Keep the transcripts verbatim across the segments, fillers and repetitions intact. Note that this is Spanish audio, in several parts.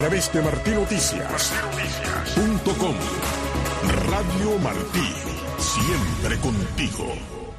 A través de Martí Noticias punto com. Radio Martí, siempre contigo.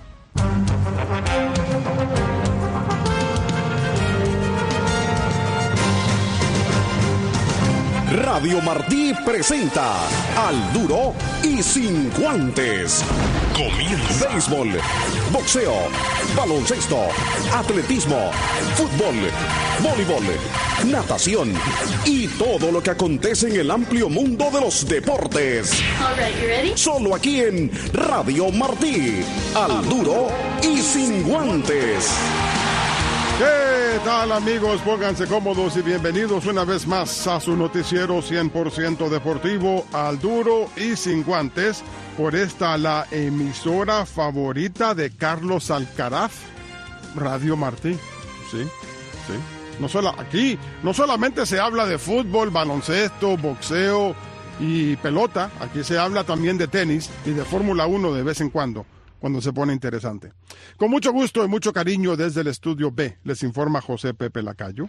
Radio Martí presenta Al Duro y Sin Guantes. Comienza. Béisbol, boxeo, baloncesto, atletismo, fútbol, voleibol, natación y todo lo que acontece en el amplio mundo de los deportes. All right, you ready? Solo aquí en Radio Martí. Al Duro y Sin Guantes. ¿Qué tal, amigos? Pónganse cómodos y bienvenidos una vez más a su noticiero cien por ciento deportivo, Al Duro y Sin Guantes, por esta la emisora favorita de Carlos Alcaraz, Radio Martí. Sí, sí. No solo aquí, no solamente se habla de fútbol, baloncesto, boxeo y pelota, aquí se habla también de tenis y de Fórmula uno de vez en cuando, cuando se pone interesante. Con mucho gusto y mucho cariño desde el estudio B, les informa José Pepe Lacayo.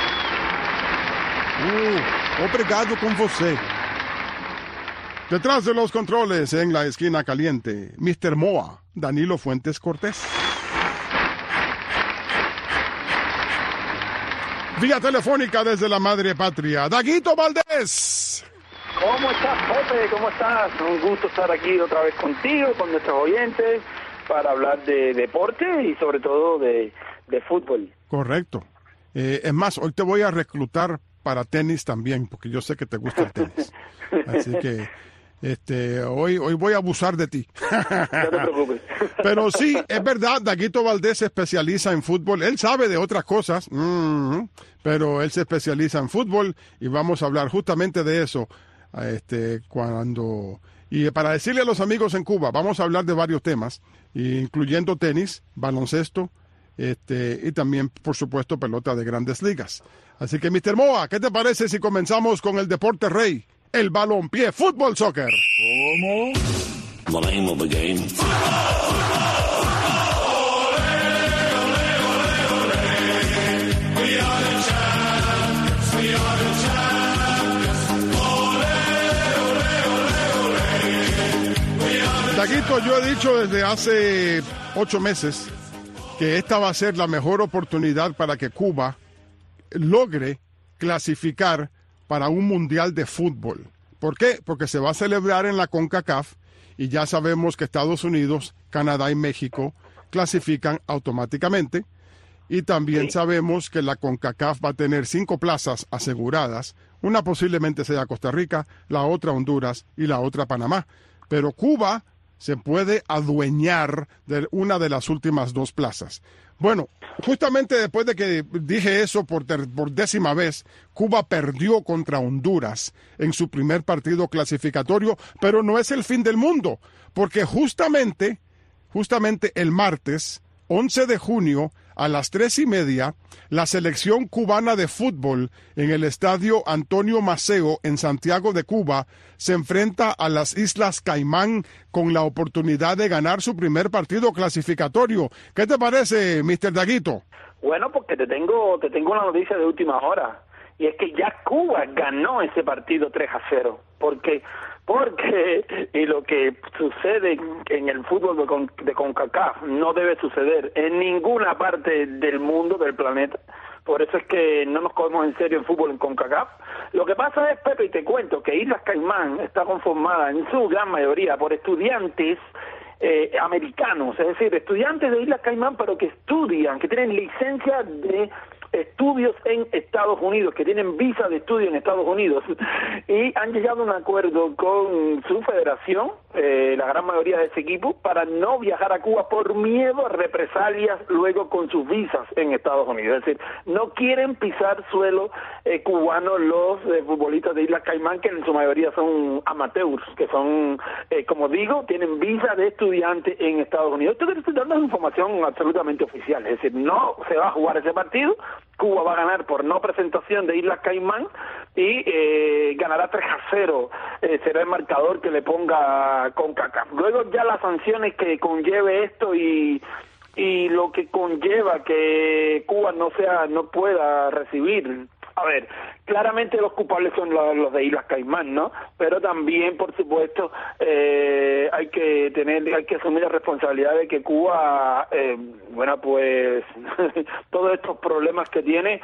Uh, obrigado con você. Detrás de los controles, en la esquina caliente, mister Moa, Danilo Fuentes Cortés. Vía telefónica desde la madre patria, Daguito Valdés. ¿Cómo estás, Pepe? ¿Cómo estás? Un gusto estar aquí otra vez contigo, con nuestros oyentes, para hablar de deporte y sobre todo de, de fútbol. Correcto. Eh, es más, hoy te voy a reclutar para tenis también, porque yo sé que te gusta el tenis. Así que este, hoy, hoy voy a abusar de ti. No te preocupes. Pero sí, es verdad, Daguito Valdés se especializa en fútbol. Él sabe de otras cosas, mm, pero él se especializa en fútbol y vamos a hablar justamente de eso. Este, cuando y para decirle a los amigos en Cuba, vamos a hablar de varios temas, incluyendo tenis, baloncesto, este, y también, por supuesto, pelota de grandes ligas. Así que, mister Moa, ¿qué te parece si comenzamos con el deporte rey, el balompié, fútbol, soccer? ¿Cómo? The name of the game. Taquito, yo he dicho desde hace ocho meses que esta va a ser la mejor oportunidad para que Cuba logre clasificar para un mundial de fútbol. ¿Por qué? Porque se va a celebrar en la CONCACAF y ya sabemos que Estados Unidos, Canadá y México clasifican automáticamente. Y también sí sabemos que la CONCACAF va a tener cinco plazas aseguradas. Una posiblemente sea Costa Rica, la otra Honduras y la otra Panamá. Pero Cuba se puede adueñar de una de las últimas dos plazas. Bueno, justamente después de que dije eso por, ter, por décima vez, Cuba perdió contra Honduras en su primer partido clasificatorio, pero no es el fin del mundo, porque justamente, justamente el martes, once de junio, a las tres y media, la selección cubana de fútbol en el estadio Antonio Maceo en Santiago de Cuba se enfrenta a las Islas Caimán con la oportunidad de ganar su primer partido clasificatorio. ¿Qué te parece, mister Daguito? Bueno, porque te tengo, te tengo una noticia de última hora, y es que ya Cuba ganó ese partido tres a cero, porque... Porque y lo que sucede en el fútbol de, Con, de CONCACAF no debe suceder en ninguna parte del mundo, del planeta. Por eso es que no nos cogemos en serio el fútbol en CONCACAF. Lo que pasa es, Pepe, y te cuento, que Islas Caimán está conformada en su gran mayoría por estudiantes eh, americanos, es decir, estudiantes de Islas Caimán, pero que estudian, que tienen licencia de estudios en Estados Unidos, que tienen visa de estudio en Estados Unidos, y han llegado a un acuerdo con su federación, eh, la gran mayoría de ese equipo, para no viajar a Cuba por miedo a represalias luego con sus visas en Estados Unidos. Es decir, no quieren pisar suelo eh, cubano los eh, futbolistas de Islas Caimán, que en su mayoría son amateurs, que son, eh, como digo, tienen visa de estudiante en Estados Unidos. Esto que te estoy dando es información absolutamente oficial, es decir, no se va a jugar ese partido. Cuba va a ganar por no presentación de Islas Caimán y eh, ganará tres a cero, eh, será el marcador que le ponga CONCACAF. Luego ya las sanciones que conlleve esto y y lo que conlleva que Cuba no sea no pueda recibir A ver, claramente los culpables son los, los de Islas Caimán, ¿no? Pero también, por supuesto, eh, hay que tener, hay que asumir la responsabilidad de que Cuba, eh, bueno, pues todos estos problemas que tiene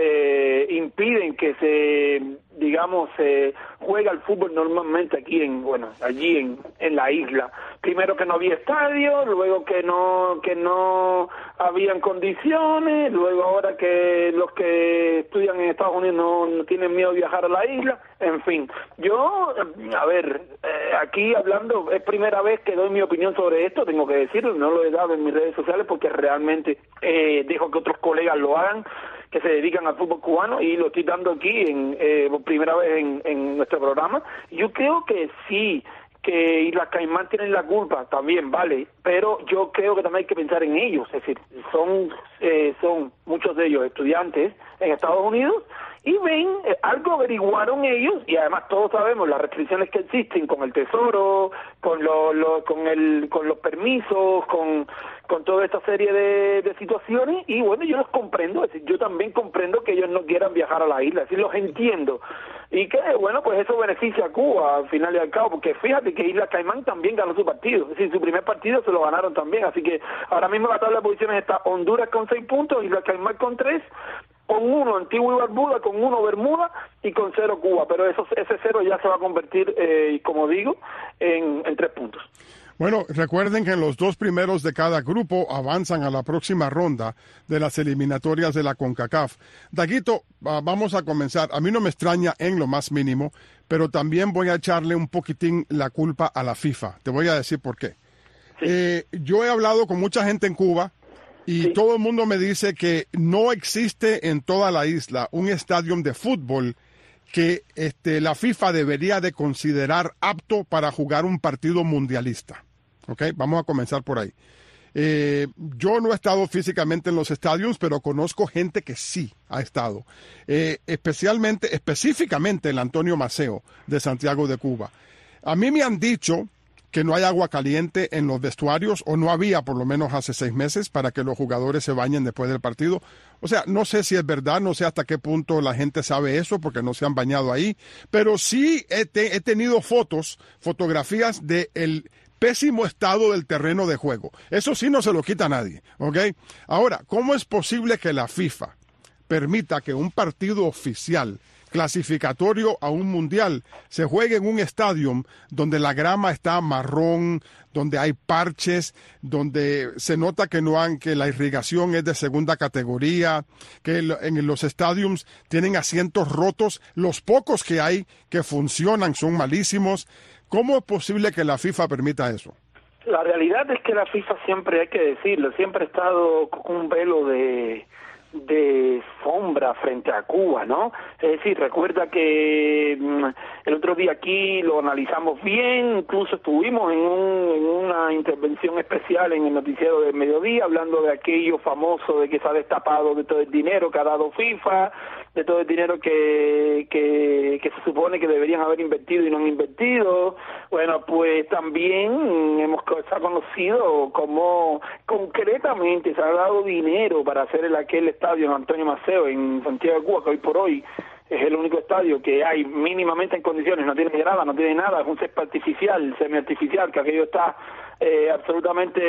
eh, impiden que se, digamos, se juega el fútbol normalmente aquí en, bueno, allí en, en la isla. Primero que no había estadio, luego que no, que no habían condiciones, luego ahora que los que estudian en Estados Unidos no, no tienen miedo de viajar a la isla, en fin. Yo, a ver, eh, aquí hablando, es primera vez que doy mi opinión sobre esto, tengo que decirlo, no lo he dado en mis redes sociales porque realmente eh, dejo que otros colegas lo hagan, que se dedican al fútbol cubano, y lo estoy dando aquí en eh, por primera vez en, en nuestro programa. Yo creo que sí, que Islas Caimán tienen la culpa también, vale, pero yo creo que también hay que pensar en ellos, es decir, son eh, son muchos de ellos estudiantes en Estados Unidos y ven, eh, algo averiguaron ellos, y además todos sabemos las restricciones que existen con el tesoro, con lo, lo, con el con los permisos, con con toda esta serie de, de situaciones, y bueno, yo los comprendo, es decir, yo también comprendo que ellos no quieran viajar a la isla, es decir, los entiendo, y que bueno, pues eso beneficia a Cuba al final y al cabo, porque fíjate que Islas Caimán también ganó su partido, es decir, su primer partido se lo ganaron también, así que ahora mismo la tabla de posiciones está Honduras con seis puntos, Islas Caimán con tres, con uno Antigua y Barbuda, con uno Bermuda y con cero Cuba, pero eso, ese cero ya se va a convertir, eh, como digo, en, en tres puntos. Bueno, recuerden que los dos primeros de cada grupo avanzan a la próxima ronda de las eliminatorias de la CONCACAF. Daguito, uh, vamos a comenzar. A mí no me extraña en lo más mínimo, pero también voy a echarle un poquitín la culpa a la FIFA. Te voy a decir por qué. Sí. Eh, yo he hablado con mucha gente en Cuba y sí. todo el mundo me dice que no existe en toda la isla un estadio de fútbol que este, la FIFA debería de considerar apto para jugar un partido mundialista. Okay, vamos a comenzar por ahí. Eh, yo no he estado físicamente en los estadios, pero conozco gente que sí ha estado. Eh, especialmente, específicamente el Antonio Maceo de Santiago de Cuba. A mí me han dicho que no hay agua caliente en los vestuarios, o no había por lo menos hace seis meses, para que los jugadores se bañen después del partido. O sea, no sé si es verdad, no sé hasta qué punto la gente sabe eso, porque no se han bañado ahí, pero sí he, te, he tenido fotos, fotografías de el pésimo estado del terreno de juego. Eso sí no se lo quita a nadie, ¿ok? Ahora, ¿cómo es posible que la FIFA permita que un partido oficial clasificatorio a un mundial se juegue en un estadio donde la grama está marrón, donde hay parches, donde se nota que no han, que la irrigación es de segunda categoría, que en los estadios tienen asientos rotos, los pocos que hay que funcionan son malísimos? ¿Cómo es posible que la FIFA permita eso? La realidad es que la FIFA, siempre hay que decirlo, siempre ha estado con un velo de de sombra frente a Cuba, ¿no? Es decir, recuerda que mmm, el otro día aquí lo analizamos bien, incluso estuvimos en, un, en una intervención especial en el noticiero del mediodía, hablando de aquello famoso de que se ha destapado de todo el dinero que ha dado FIFA, de todo el dinero que, que, que se supone que deberían haber invertido y no han invertido. Bueno, pues también hemos se ha conocido cómo concretamente se ha dado dinero para hacer el aquel estadio en Antonio Maceo en Santiago de Cuba, que hoy por hoy es el único estadio que hay mínimamente en condiciones, no tiene grada, no tiene nada, es un césped artificial, semiartificial, que aquello está eh, absolutamente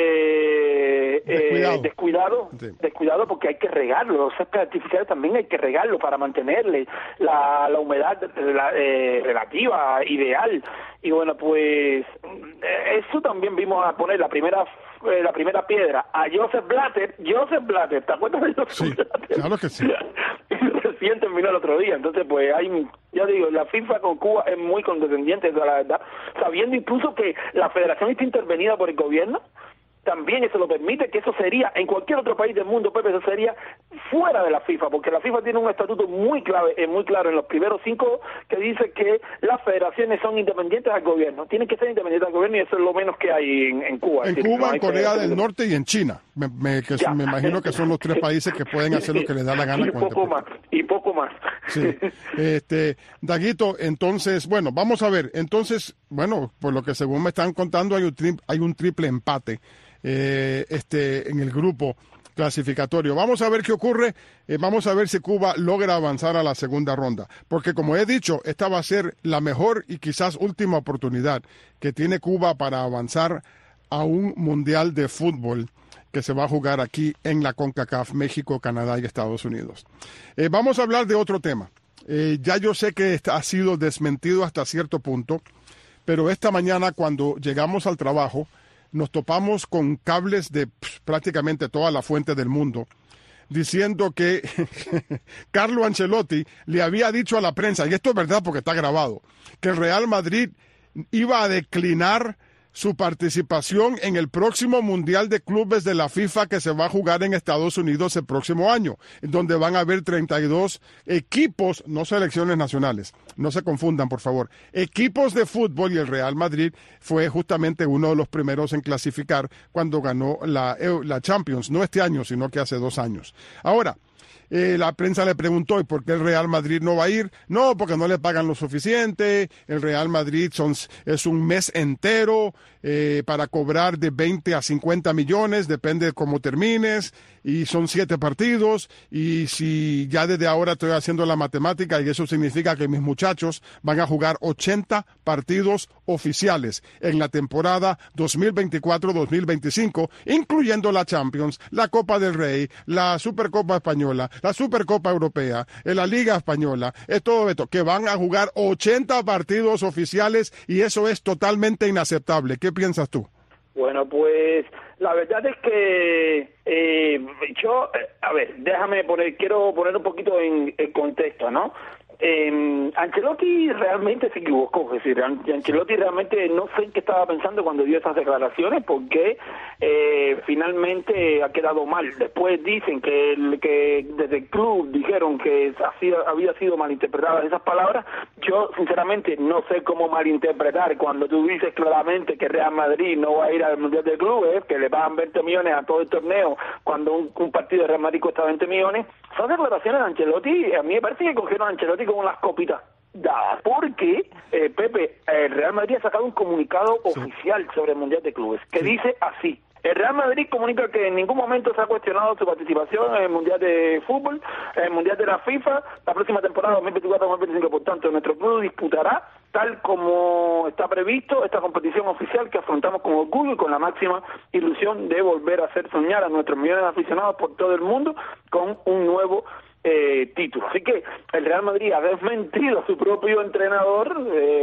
eh, descuidado, descuidado, sí. descuidado porque hay que regarlo, los céspedes artificiales también hay que regarlo para mantenerle la, la humedad la, eh, relativa, ideal, y bueno, pues eso también vimos a poner la primera Eh, la primera piedra a Joseph Blatter. Joseph Blatter, ¿te acuerdas de Joseph sí, Blatter? Claro que sí. Recién terminó el otro día, entonces pues hay, ya digo, la FIFA con Cuba es muy condescendiente, la verdad, sabiendo incluso que la federación está intervenida por el gobierno, también eso lo permite, que eso sería, en cualquier otro país del mundo, Pepe, eso sería fuera de la FIFA, porque la FIFA tiene un estatuto muy clave, eh, muy claro en los primeros cinco, que dice que las federaciones son independientes al gobierno, tienen que ser independientes al gobierno, y eso es lo menos que hay en, en Cuba. En es decir, Cuba, no en Corea del Norte y en China, me, me, que me imagino que son los tres países que pueden hacer lo que les da la gana. Y poco más, y poco más. Sí. Este, Daguito, entonces, bueno, vamos a ver, entonces, bueno, por lo que según me están contando, hay un, tri hay un triple empate. Eh, este, en el grupo clasificatorio. Vamos a ver qué ocurre, eh, vamos a ver si Cuba logra avanzar a la segunda ronda, porque como he dicho, esta va a ser la mejor y quizás última oportunidad que tiene Cuba para avanzar a un mundial de fútbol que se va a jugar aquí en la CONCACAF, México, Canadá y Estados Unidos. Eh, vamos a hablar de otro tema. Eh, ya yo sé que ha sido desmentido hasta cierto punto, pero esta mañana cuando llegamos al trabajo nos topamos con cables de pff, prácticamente toda la fuente del mundo diciendo que Carlo Ancelotti le había dicho a la prensa, y esto es verdad porque está grabado, que el Real Madrid iba a declinar su participación en el próximo Mundial de Clubes de la FIFA que se va a jugar en Estados Unidos el próximo año, donde van a haber treinta y dos equipos, no selecciones nacionales, no se confundan por favor, equipos de fútbol, y el Real Madrid fue justamente uno de los primeros en clasificar cuando ganó la, la Champions, no este año, sino que hace dos años. Ahora, Eh, la prensa le preguntó, ¿y por qué el Real Madrid no va a ir? No, porque no le pagan lo suficiente. El Real Madrid son, es un mes entero eh, para cobrar de veinte a cincuenta millones, depende de cómo termines, y son siete partidos, y si ya desde ahora estoy haciendo la matemática, y eso significa que mis muchachos van a jugar ochenta partidos oficiales en la temporada dos mil veinticuatro dos mil veinticinco, incluyendo la Champions, la Copa del Rey, la Supercopa Española, la Supercopa Europea, en la Liga Española, es todo esto, que van a jugar ochenta partidos oficiales, y eso es totalmente inaceptable. ¿Qué piensas tú? Bueno, pues la verdad es que eh, yo, a ver, déjame poner, quiero poner un poquito en, en contexto, ¿no? Eh, Ancelotti realmente se equivocó, es decir, Ancelotti realmente no sé en qué estaba pensando cuando dio esas declaraciones, porque eh, finalmente ha quedado mal. Después dicen que, el, que desde el club dijeron que hacía, había sido malinterpretadas esas palabras. Yo sinceramente no sé cómo malinterpretar cuando tú dices claramente que Real Madrid no va a ir al Mundial de Clubes, que le pagan veinte millones a todo el torneo cuando un, un partido de Real Madrid cuesta veinte millones. Son declaraciones de Ancelotti, a mí me parece que cogieron a Ancelotti con las copitas dadas, porque eh, Pepe, el Real Madrid ha sacado un comunicado sí. oficial sobre el Mundial de Clubes, que sí. dice así: el Real Madrid comunica que en ningún momento se ha cuestionado su participación en el Mundial de Fútbol, en el Mundial de la FIFA, la próxima temporada dos mil veinticuatro dos mil veinticinco, por tanto, nuestro club disputará, tal como está previsto, esta competición oficial que afrontamos con orgullo y con la máxima ilusión de volver a hacer soñar a nuestros millones de aficionados por todo el mundo con un nuevo Eh, título. Así que el Real Madrid ha desmentido a su propio entrenador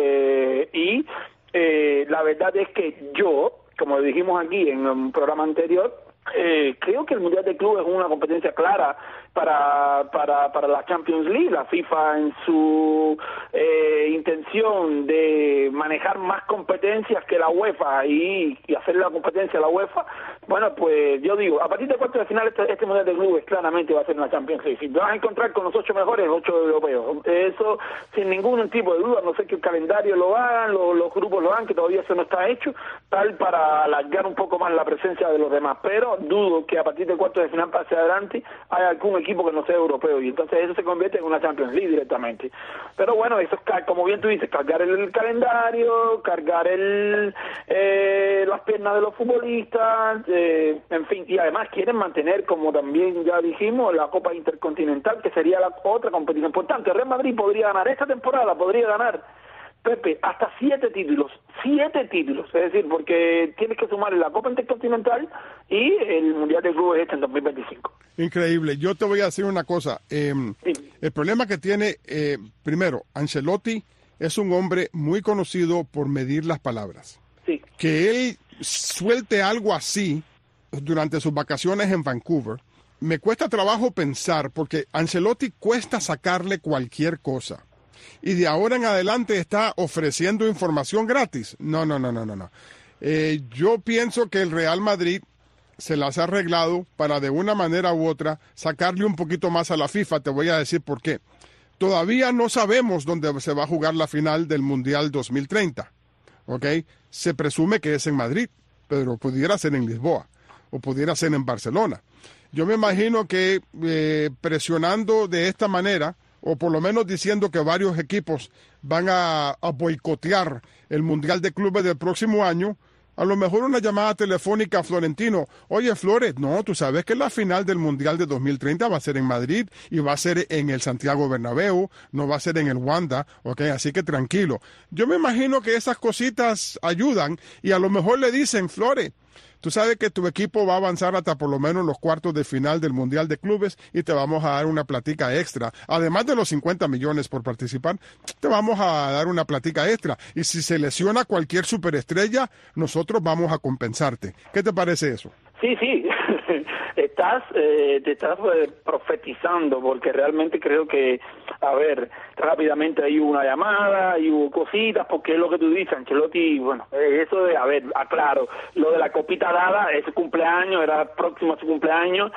eh, y eh, la verdad es que yo, como dijimos aquí en un programa anterior, eh, creo que el Mundial de Clubes es una competencia clara para para para la Champions League. La FIFA, en su eh, intención de manejar más competencias que la UEFA y, y hacer la competencia a la UEFA, bueno, pues yo digo, a partir de cuartos de final este, este Mundial de Clubes claramente va a ser una Champions League. Si te vas a encontrar con los ocho mejores, ocho europeos, eso sin ningún tipo de duda, no sé que el calendario lo hagan, lo, los grupos lo hagan, que todavía eso no está hecho, tal para alargar un poco más la presencia de los demás, pero dudo que a partir de cuartos de final hacia adelante haya algún equipo que no sea europeo, y entonces eso se convierte en una Champions League directamente. Pero bueno, eso es, como bien tú dices, cargar el, el calendario, cargar el eh, las piernas de los futbolistas, eh, en fin, y además quieren mantener, como también ya dijimos, la Copa Intercontinental, que sería la otra competición. Por tanto, el Real Madrid podría ganar esta temporada, podría ganar, Pepe, hasta siete títulos, siete títulos, es decir, porque tienes que sumar la Copa Intercontinental y el Mundial de Clubes este en dos mil veinticinco. Increíble. Yo te voy a decir una cosa. Eh, sí. El problema que tiene, eh, primero, Ancelotti es un hombre muy conocido por medir las palabras. Sí. Que él suelte algo así durante sus vacaciones en Vancouver, me cuesta trabajo pensar, porque Ancelotti cuesta sacarle cualquier cosa. Y de ahora en adelante está ofreciendo información gratis. No, no, no, no, no, no. Eh, yo pienso que el Real Madrid se las ha arreglado para de una manera u otra sacarle un poquito más a la FIFA. Te voy a decir por qué. Todavía no sabemos dónde se va a jugar la final del Mundial dos mil treinta. ¿Ok? Se presume que es en Madrid, pero pudiera ser en Lisboa o pudiera ser en Barcelona. Yo me imagino que eh, presionando de esta manera, o por lo menos diciendo que varios equipos van a, a boicotear el Mundial de Clubes del próximo año, A lo mejor una llamada telefónica a Florentino. Oye, Flores, no, tú sabes que la final del Mundial de dos mil treinta va a ser en Madrid y va a ser en el Santiago Bernabéu, no va a ser en el Wanda, ¿ok? Así que tranquilo. Yo me imagino que esas cositas ayudan y a lo mejor le dicen, Flores, tú sabes que tu equipo va a avanzar hasta por lo menos los cuartos de final del Mundial de Clubes y te vamos a dar una platica extra. Además de los cincuenta millones por participar, te vamos a dar una platica extra. Y si se lesiona cualquier superestrella, nosotros vamos a compensarte. ¿Qué te parece eso? Sí, sí, estás, eh, te estás eh, profetizando, porque realmente creo que, a ver, rápidamente ahí hubo una llamada, y hubo cositas, porque es lo que tú dices, Ancelotti, bueno, eh, eso de, a ver, aclaro, lo de la copita dada, ese cumpleaños, era próximo a su cumpleaños,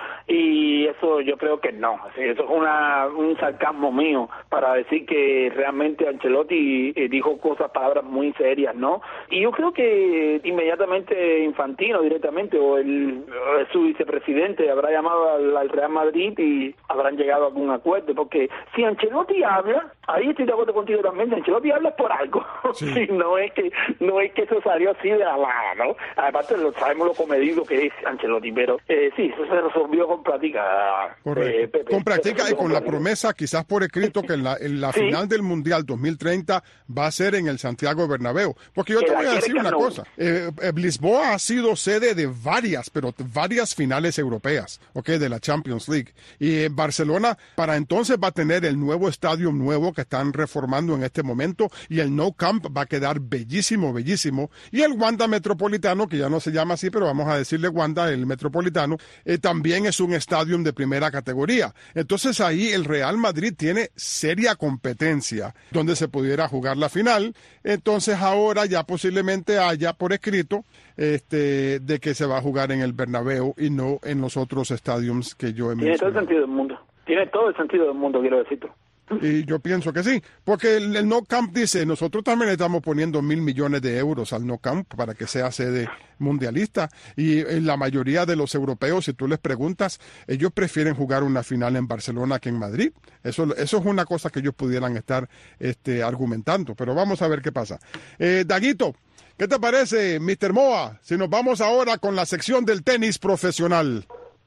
y eso yo creo que no, así, eso es una, un sarcasmo mío, para decir que realmente Ancelotti eh, dijo cosas, palabras muy serias, ¿no? Y yo creo que inmediatamente Infantino, directamente, o el su vicepresidente habrá llamado al, al Real Madrid y habrán llegado a algún acuerdo, porque si Ancelotti habla, ahí estoy de acuerdo contigo también, si Ancelotti habla por algo, sí. Sí, no es que no es que eso salió así de la mala, ¿no? Aparte lo sabemos lo comedido que es Ancelotti, pero eh, sí, eso se resolvió con práctica. Correcto. Eh, Pepe, con práctica y con, con la práctica. promesa, quizás por escrito, que en la, en la sí. final del Mundial dos mil treinta va a ser en el Santiago Bernabéu. Porque yo que te voy a decir una no. cosa, eh, eh, Lisboa ha sido sede de varias, pero varias finales europeas, ¿ok? De la Champions League. Y en Barcelona, para entonces va a tener el nuevo estadio nuevo que están reformando en este momento, y el Nou Camp va a quedar bellísimo, bellísimo. Y el Wanda Metropolitano, que ya no se llama así, pero vamos a decirle Wanda, el Metropolitano, eh, también es un estadio de primera categoría. Entonces ahí el Real Madrid tiene seria competencia donde se pudiera jugar la final. Entonces ahora ya posiblemente haya por escrito este de que se va a jugar en el Bernabéu y no en los otros estadios que yo he Tiene mencionado. todo el sentido del mundo. Tiene todo el sentido del mundo, quiero decirte. Y yo pienso que sí, porque el, el Nou Camp dice, nosotros también le estamos poniendo mil millones de euros al Nou Camp para que sea sede mundialista, y en la mayoría de los europeos, si tú les preguntas, ellos prefieren jugar una final en Barcelona que en Madrid. Eso, eso es una cosa que ellos pudieran estar este, argumentando, pero vamos a ver qué pasa. Eh, Daguito, ¿qué te parece, mister Moa, si nos vamos ahora con la sección del tenis profesional?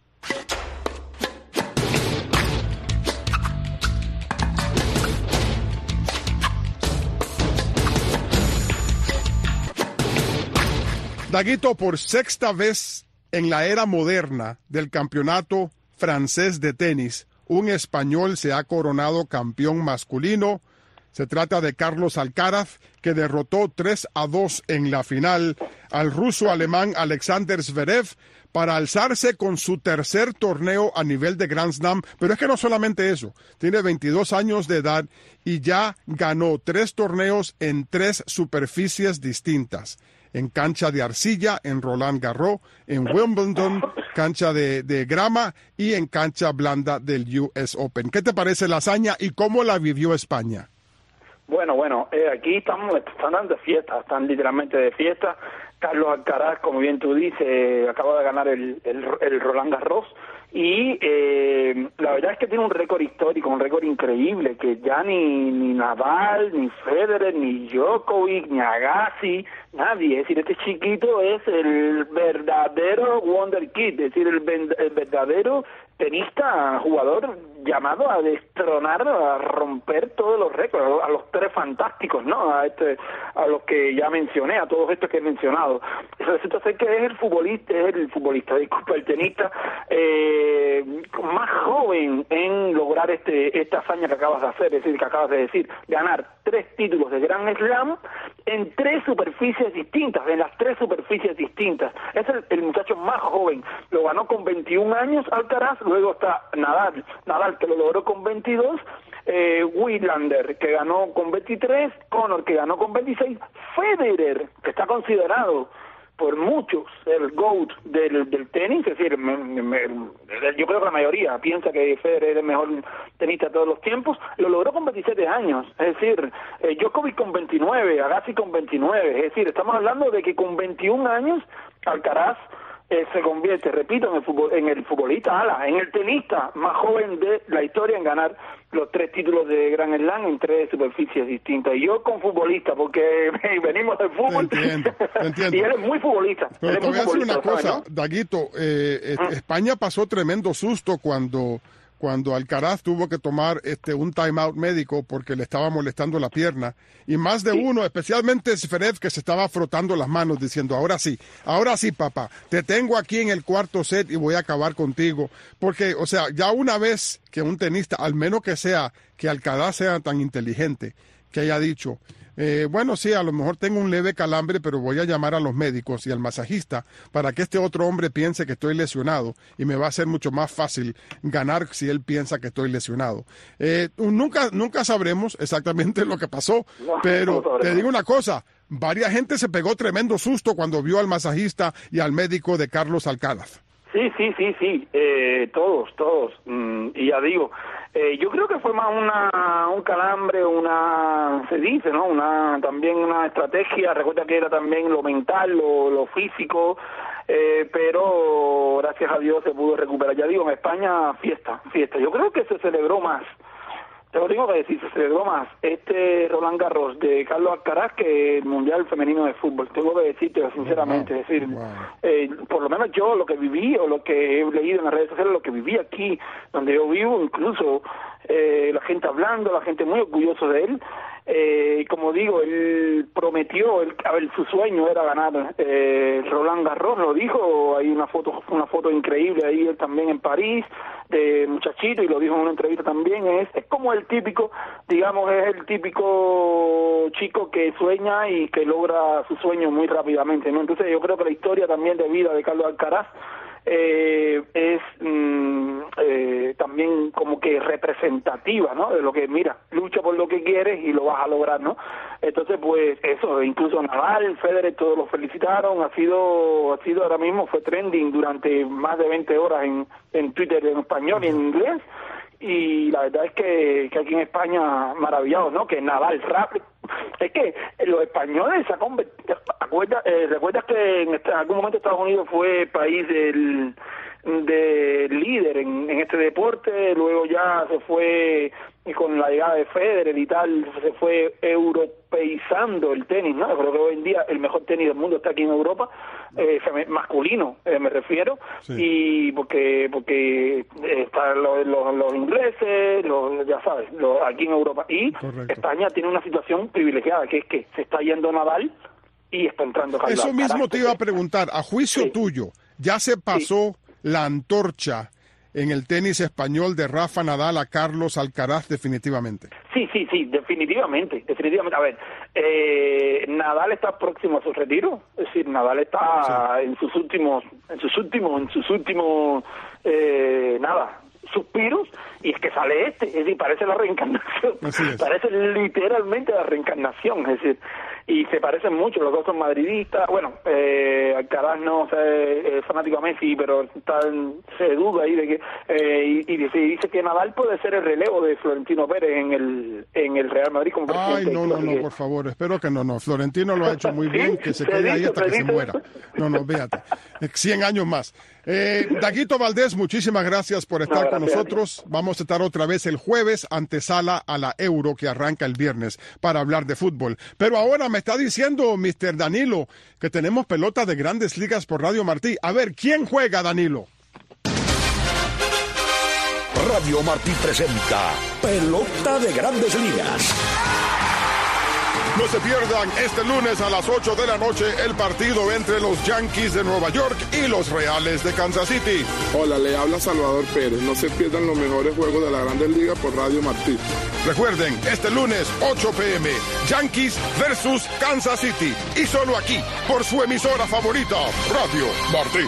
Daguito, por sexta vez en la era moderna del campeonato francés de tenis, un español se ha coronado campeón masculino. Se trata de Carlos Alcaraz, que derrotó tres a dos en la final al ruso alemán Alexander Zverev para alzarse con su tercer torneo a nivel de Grand Slam. Pero es que no solamente eso, tiene veintidós años de edad y ya ganó tres torneos en tres superficies distintas. En cancha de arcilla, en Roland Garros, en Wimbledon, cancha de, de grama, y en cancha blanda del U S Open. ¿Qué te parece la hazaña y cómo la vivió España? Bueno, bueno, eh, aquí estamos, están dando de fiesta, están literalmente de fiesta. Carlos Alcaraz, como bien tú dices, acaba de ganar el, el, el Roland Garros, y eh, la verdad es que tiene un récord histórico, un récord increíble, que ya ni, ni Nadal, ni Federer, ni Djokovic, ni Agassi, nadie. Es decir, este chiquito es el verdadero Wonder Kid, es decir, el, el verdadero tenista, jugador llamado a destronar, a romper todos los récords, a los tres fantásticos, ¿no? A este, a los que ya mencioné, a todos estos que he mencionado. Resulta ser que es el futbolista, es el futbolista, disculpa, el tenista eh, más joven en lograr este esta hazaña que acabas de hacer, es decir, que acabas de decir, ganar tres títulos de Grand Slam en tres superficies distintas, en las tres superficies distintas. Es el, el muchacho más joven, lo ganó con veintiún años Alcaraz. Luego está Nadal, Nadal que lo logró con veintidós, eh, Wilander que ganó con veintitrés, Conor que ganó con veintiséis, Federer que está considerado por muchos el GOAT del, del tenis, es decir, me, me, yo creo que la mayoría piensa que Federer es el mejor tenista de todos los tiempos, lo logró con veintisiete años, es decir, eh, Djokovic con veintinueve, Agassi con veintinueve, es decir, estamos hablando de que con veintiún años Alcaraz eh, se convierte, repito, en el, fútbol, en el futbolista ala, en el tenista más joven de la historia en ganar los tres títulos de Grand Slam en tres superficies distintas. Y yo con futbolista, porque venimos del fútbol, te entiendo, te entiendo. y él es muy futbolista. Pero él te voy a decir una cosa, ¿sabes, no? Daguito, eh, ¿Mm? España pasó tremendo susto cuando... cuando Alcaraz tuvo que tomar este un timeout médico porque le estaba molestando la pierna, y más de sí. uno, especialmente Zverev, que se estaba frotando las manos diciendo, ahora sí, ahora sí, papá, te tengo aquí en el cuarto set y voy a acabar contigo, porque, o sea, ya una vez que un tenista, al menos que sea, que Alcaraz sea tan inteligente, que haya dicho, Eh, bueno, sí, a lo mejor tengo un leve calambre, pero voy a llamar a los médicos y al masajista para que este otro hombre piense que estoy lesionado, y me va a ser mucho más fácil ganar si él piensa que estoy lesionado. Eh, nunca, nunca sabremos exactamente lo que pasó, no, pero no te digo una cosa, varias gente se pegó tremendo susto cuando vio al masajista y al médico de Carlos Alcaraz. Sí, sí, sí, sí, eh, todos, todos, mm, y ya digo, eh, yo creo que fue más una un calambre, una, se dice, ¿no?, una también una estrategia, recuerda que era también lo mental, lo, lo físico, eh, pero gracias a Dios se pudo recuperar. Ya digo, en España, fiesta, fiesta, yo creo que se celebró más, te lo tengo que decir, se celebró más este Roland Garros de Carlos Alcaraz que el Mundial Femenino de Fútbol, tengo que decirte sinceramente, wow, es decir, wow. eh, por lo menos yo lo que viví o lo que he leído en las redes sociales, lo que viví aquí donde yo vivo, incluso eh, la gente hablando, la gente muy orgullosa de él, eh, como digo, él prometió, él, a ver, su sueño era ganar eh, Roland Garros, lo dijo, hay una foto, una foto increíble ahí él también en París, de muchachito, y lo dijo en una entrevista también, es, es como el típico, digamos, es el típico chico que sueña y que logra su sueño muy rápidamente, ¿no? Entonces yo creo que la historia también de vida de Carlos Alcaraz eh, es mm, eh, también como que representativa, ¿no?, de lo que, mira, lucha por lo que quieres y lo vas a lograr, ¿no? Entonces, pues, eso, incluso Nadal, Federer, todos lo felicitaron, ha sido, ha sido ahora mismo, fue trending durante más de veinte horas en, en Twitter en español y en inglés, y la verdad es que, que aquí en España, maravillados, ¿no?, que Nadal rápido, es que los españoles se han convertido, ¿recuerdas, eh, ¿recuerdas que en, este, en algún momento Estados Unidos fue país del de líder en, en este deporte, luego ya se fue con la llegada de Federer y tal, se fue europeizando el tenis, ¿no? Yo creo que hoy en día el mejor tenis del mundo está aquí en Europa, eh, masculino, eh, me refiero, sí. y porque porque están los, los, los ingleses, los, ya sabes, los, aquí en Europa, y correcto. España tiene una situación privilegiada, que es que se está yendo Nadal y está entrando Carlos Eso Alcaraz. mismo te iba a preguntar, a juicio sí. tuyo, ¿ya se pasó sí. la antorcha en el tenis español de Rafa Nadal a Carlos Alcaraz definitivamente? Sí, sí, sí, definitivamente, definitivamente. A ver, eh, Nadal está próximo a su retiro, es decir, Nadal está sí. en sus últimos, en sus últimos, en sus últimos, eh, nada, suspiros, y es que sale este, es decir, parece la reencarnación, parece literalmente la reencarnación, es decir, y se parecen mucho, los dos son madridistas, bueno, eh, Alcaraz no sé, es fanático a Messi, pero está, se duda ahí de que, eh, y, y dice, dice que Nadal puede ser el relevo de Florentino Pérez en el en el Real Madrid como presidente. Ay, no, no, no, que... por favor, espero que no, no, Florentino lo ha hecho muy bien, que se quede ahí hasta que se muera. No, no, véate, cien años más. Eh, Daguito Valdés, muchísimas gracias por estar no, con nosotros. Vamos a estar otra vez el jueves, antesala a la Euro que arranca el viernes para hablar de fútbol. Pero ahora me está diciendo mister Danilo que tenemos pelota de Grandes Ligas por Radio Martí. A ver, ¿quién juega, Danilo? Radio Martí presenta Pelota de Grandes Ligas. No se pierdan este lunes a las ocho de la noche el partido entre los Yankees de Nueva York y los Reales de Kansas City. Hola, le habla Salvador Pérez. No se pierdan los mejores juegos de la Grandes Ligas por Radio Martí. Recuerden, este lunes, ocho p m, Yankees versus Kansas City. Y solo aquí, por su emisora favorita, Radio Martí.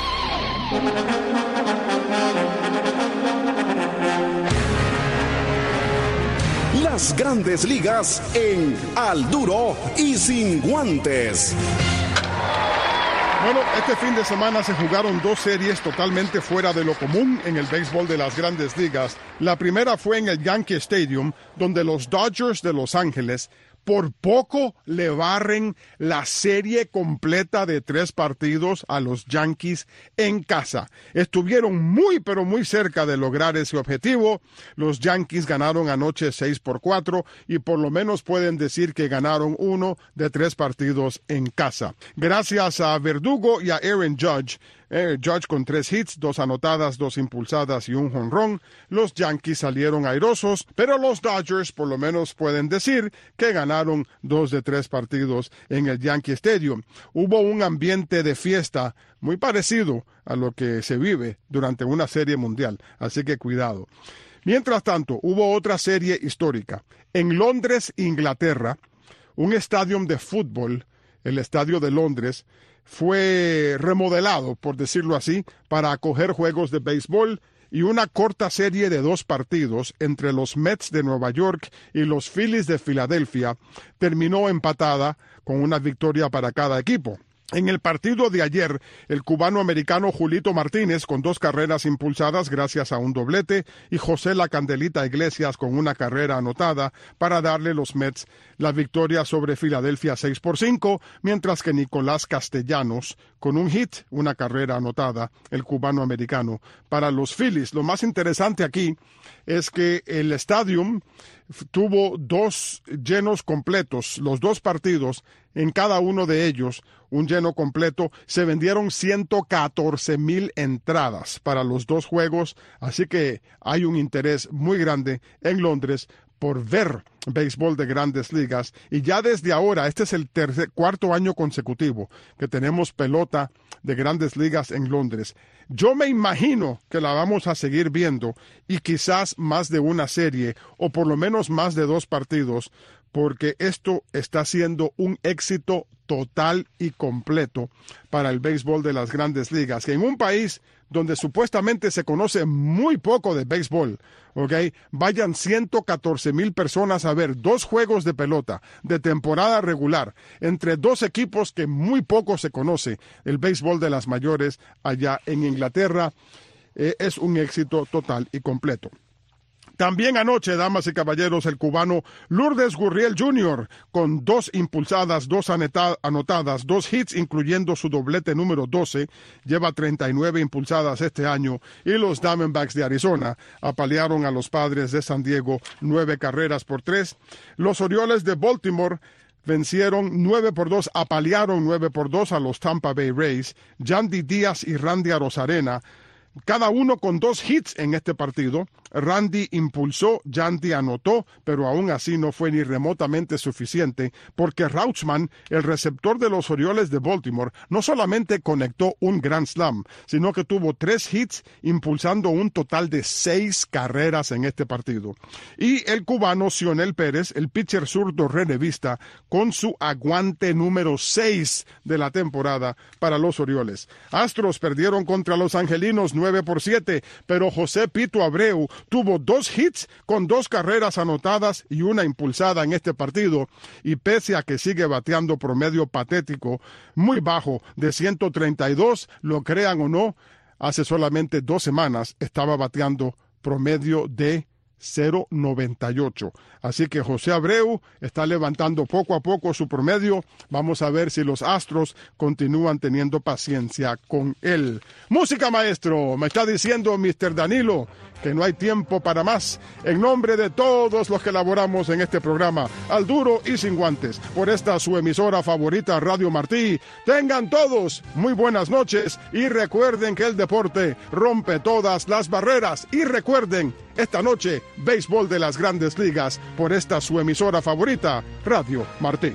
Las Grandes Ligas en Al Duro y Sin Guantes. Bueno, este fin de semana se jugaron dos series totalmente fuera de lo común en el béisbol de las Grandes Ligas. La primera fue en el Yankee Stadium, donde los Dodgers de Los Ángeles por poco le barren la serie completa de tres partidos a los Yankees en casa. Estuvieron muy pero muy cerca de lograr ese objetivo. Los Yankees ganaron anoche seis por cuatro y por lo menos pueden decir que ganaron uno de tres partidos en casa. Gracias a Verdugo y a Aaron Judge, Eh, Judge con tres hits, dos anotadas, dos impulsadas y un jonrón. Los Yankees salieron airosos, pero los Dodgers por lo menos pueden decir que ganaron dos de tres partidos en el Yankee Stadium. Hubo un ambiente de fiesta muy parecido a lo que se vive durante una serie mundial, así que cuidado. Mientras tanto, hubo otra serie histórica. En Londres, Inglaterra, un estadio de fútbol, el Estadio de Londres, fue remodelado, por decirlo así, para acoger juegos de béisbol y una corta serie de dos partidos entre los Mets de Nueva York y los Phillies de Filadelfia terminó empatada con una victoria para cada equipo. En el partido de ayer, el cubano-americano Julito Martínez con dos carreras impulsadas gracias a un doblete y José La Candelita Iglesias con una carrera anotada para darle los Mets la victoria sobre Filadelfia seis por cinco, mientras que Nicolás Castellanos con un hit, una carrera anotada, el cubano-americano para los Phillies. Lo más interesante aquí es que el estadio tuvo dos llenos completos, los dos partidos, en cada uno de ellos, un lleno completo. Se vendieron ciento catorce mil entradas para los dos juegos, así que hay un interés muy grande en Londres por ver béisbol de grandes ligas. Y ya desde ahora, este es el tercer, cuarto año consecutivo que tenemos pelota de grandes ligas en Londres. Yo me imagino que la vamos a seguir viendo y quizás más de una serie o por lo menos más de dos partidos, porque esto está siendo un éxito total y completo para el béisbol de las grandes ligas, que en un país donde supuestamente se conoce muy poco de béisbol, ¿ok? Vayan ciento catorce mil personas a ver dos juegos de pelota de temporada regular entre dos equipos que muy poco se conoce, el béisbol de las mayores allá en Inglaterra, eh, es un éxito total y completo. También anoche, damas y caballeros, el cubano Lourdes Gurriel junior con dos impulsadas, dos anotadas, dos hits, incluyendo su doblete número doce, lleva treinta y nueve impulsadas este año, y los Diamondbacks de Arizona apalearon a los Padres de San Diego nueve carreras por tres. Los Orioles de Baltimore vencieron nueve por dos, apalearon nueve por dos a los Tampa Bay Rays. Yandy Díaz y Randy Arozarena, cada uno con dos hits en este partido. Randy impulsó, Yandy anotó, pero aún así no fue ni remotamente suficiente, porque Rautzman, el receptor de los Orioles de Baltimore, no solamente conectó un grand slam, sino que tuvo tres hits, impulsando un total de seis carreras en este partido. Y el cubano Cionel Pérez, el pitcher zurdo relevista, con su aguante número seis de la temporada para los Orioles. Astros perdieron contra los angelinos nueve por siete, pero José Pito Abreu tuvo dos hits con dos carreras anotadas y una impulsada en este partido, y pese a que sigue bateando promedio patético muy bajo de ciento treinta y dos, lo crean o no, hace solamente dos semanas estaba bateando promedio de cero noventa y ocho. Así que José Abreu está levantando poco a poco su promedio. Vamos a ver si los Astros continúan teniendo paciencia con él. Música, maestro. Me está diciendo mister Danilo que no hay tiempo para más. En nombre de todos los que elaboramos en este programa, al duro y sin guantes, por esta su emisora favorita, Radio Martí, tengan todos muy buenas noches y recuerden que el deporte rompe todas las barreras. Y recuerden, esta noche, béisbol de las grandes ligas, por esta su emisora favorita, Radio Martí.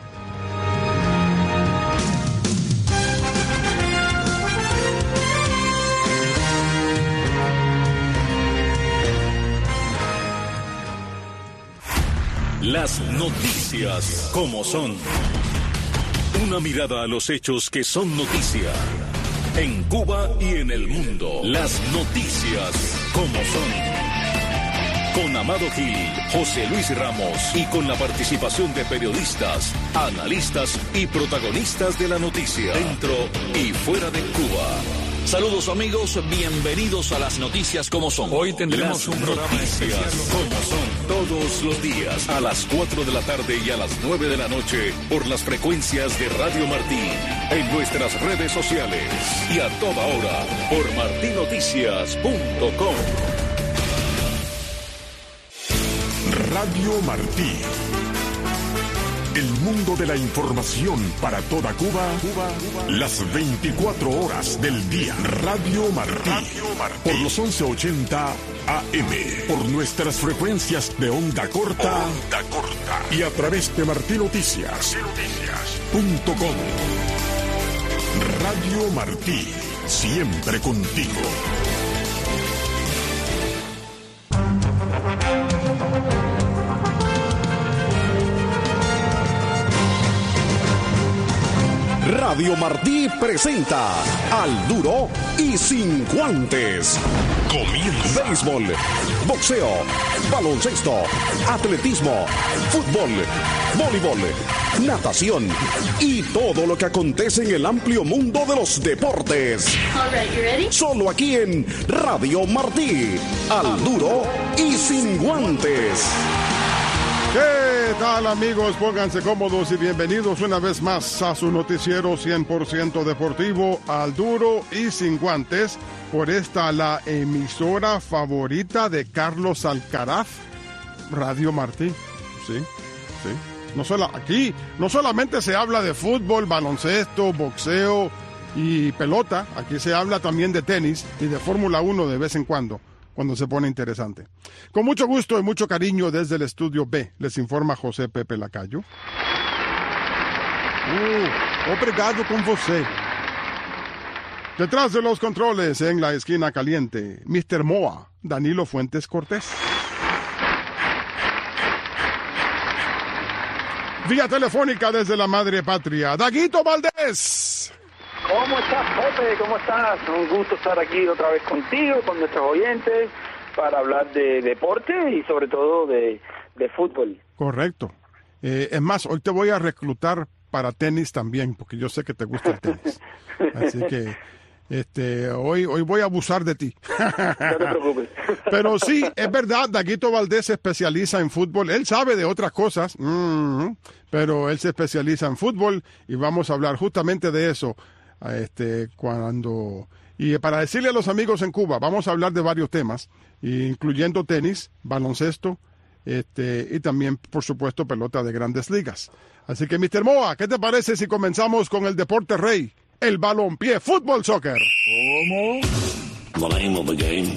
Las noticias como son. Una mirada a los hechos que son noticia. En Cuba y en el mundo. Las noticias como son. Con Amado Gil, José Luis Ramos y con la participación de periodistas, analistas y protagonistas de la noticia. Dentro y fuera de Cuba. Saludos amigos, bienvenidos a las noticias como son. Hoy tendremos un programa especial como son todos los días a las cuatro de la tarde y a las nueve de la noche por las frecuencias de Radio Martí, en nuestras redes sociales y a toda hora por martí noticias punto com. Radio Martí. El mundo de la información para toda Cuba, Cuba, Cuba, las veinticuatro horas del día. Radio Martí. Radio Martí. Por los once ochenta A M. Por nuestras frecuencias de onda corta. Onda corta. Y a través de martí noticias punto com. Radio Martí. Siempre contigo. Radio Martí presenta Al Duro y Sin Guantes. Comienza. Béisbol, boxeo, baloncesto, atletismo, fútbol, voleibol, natación y todo lo que acontece en el amplio mundo de los deportes. All right, you ready? Solo aquí en Radio Martí. Al Duro y Sin Guantes. ¿Qué tal, amigos? Pónganse cómodos y bienvenidos una vez más a su noticiero cien por ciento deportivo, Al Duro y Sin Guantes, por esta la emisora favorita de Carlos Alcaraz, Radio Martí. Sí, sí. No solo aquí, no solamente se habla de fútbol, baloncesto, boxeo y pelota, aquí se habla también de tenis y de Fórmula uno de vez en cuando, cuando se pone interesante. Con mucho gusto y mucho cariño desde el estudio B, les informa José Pepe Lacayo. Uh, obrigado con você. Detrás de los controles, en la esquina caliente, mister Moa, Danilo Fuentes Cortés. Vía telefónica desde la madre patria, Daguito Valdés. ¿Cómo estás, Pepe? ¿Cómo estás? Un gusto estar aquí otra vez contigo, con nuestros oyentes, para hablar de deporte y sobre todo de, de fútbol. Correcto. Eh, es más, hoy te voy a reclutar para tenis también, porque yo sé que te gusta el tenis. Así que este, hoy, hoy voy a abusar de ti. No te preocupes. Pero sí, es verdad, Daguito Valdés se especializa en fútbol. Él sabe de otras cosas, mm, pero él se especializa en fútbol y vamos a hablar justamente de eso. Este, cuando y para decirle a los amigos en Cuba, vamos a hablar de varios temas, incluyendo tenis, baloncesto, este, y también, por supuesto, pelota de grandes ligas. Así que, mister Moa, ¿qué te parece si comenzamos con el deporte rey, el balompié, fútbol, soccer? ¿Cómo? The name of the game.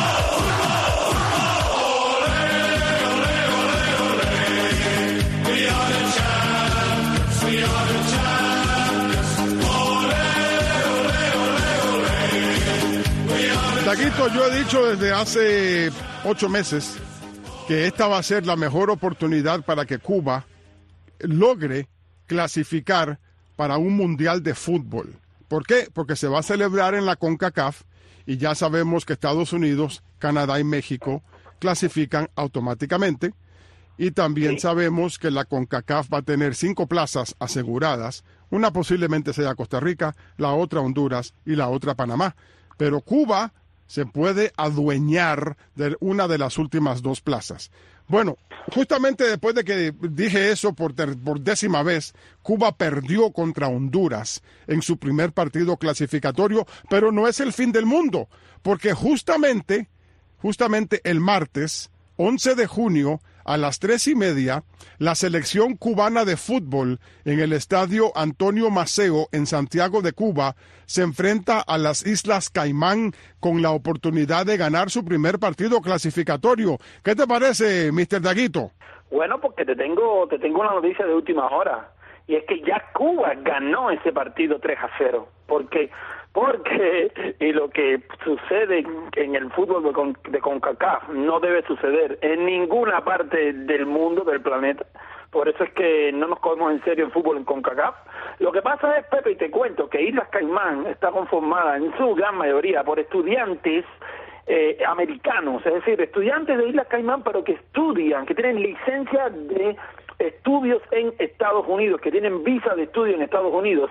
Daguito, yo he dicho desde hace ocho meses que esta va a ser la mejor oportunidad para que Cuba logre clasificar para un mundial de fútbol. ¿Por qué? Porque se va a celebrar en la CONCACAF y ya sabemos que Estados Unidos, Canadá y México clasifican automáticamente. Y también sí sabemos que la CONCACAF va a tener cinco plazas aseguradas. Una posiblemente sea Costa Rica, la otra Honduras y la otra Panamá. Pero Cuba se puede adueñar de una de las últimas dos plazas. Bueno, justamente después de que dije eso por, ter, por décima vez, Cuba perdió contra Honduras en su primer partido clasificatorio, pero no es el fin del mundo, porque justamente, justamente el martes, once de junio, a las tres y media, la selección cubana de fútbol en el estadio Antonio Maceo en Santiago de Cuba se enfrenta a las Islas Caimán con la oportunidad de ganar su primer partido clasificatorio. ¿Qué te parece, mister Daguito? Bueno, porque te tengo, te tengo una noticia de última hora, y es que ya Cuba ganó ese partido tres a cero, porque porque y lo que sucede en el fútbol de, Con, de CONCACAF no debe suceder en ninguna parte del mundo, del planeta. Por eso es que no nos cogemos en serio el fútbol en CONCACAF. Lo que pasa es, Pepe, y te cuento, que Islas Caimán está conformada en su gran mayoría por estudiantes eh, americanos, es decir, estudiantes de Islas Caimán, pero que estudian, que tienen licencia de estudios en Estados Unidos, que tienen visa de estudio en Estados Unidos,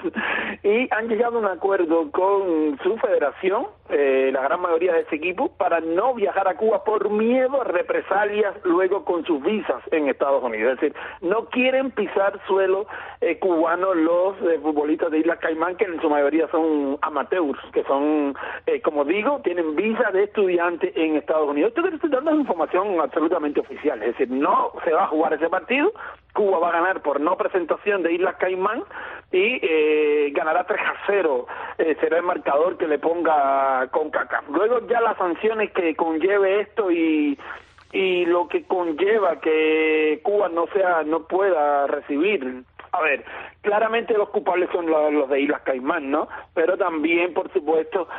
y han llegado a un acuerdo con su federación, eh, la gran mayoría de ese equipo, para no viajar a Cuba por miedo a represalias luego con sus visas en Estados Unidos. Es decir, no quieren pisar suelo eh, cubano los eh, futbolistas de Islas Caimán, que en su mayoría son amateurs, que son, eh, como digo, tienen visa de estudiante en Estados Unidos. Esto que te estoy dando es información absolutamente oficial, es decir, no se va a jugar ese partido, Cuba va a ganar por no presentación de Islas Caimán y eh, ganará tres a cero, eh, será el marcador que le ponga CONCACAF. Luego ya las sanciones que conlleve esto y y lo que conlleva que Cuba no sea no pueda recibir. A ver, claramente los culpables son los, los de Islas Caimán, ¿no? Pero también, por supuesto,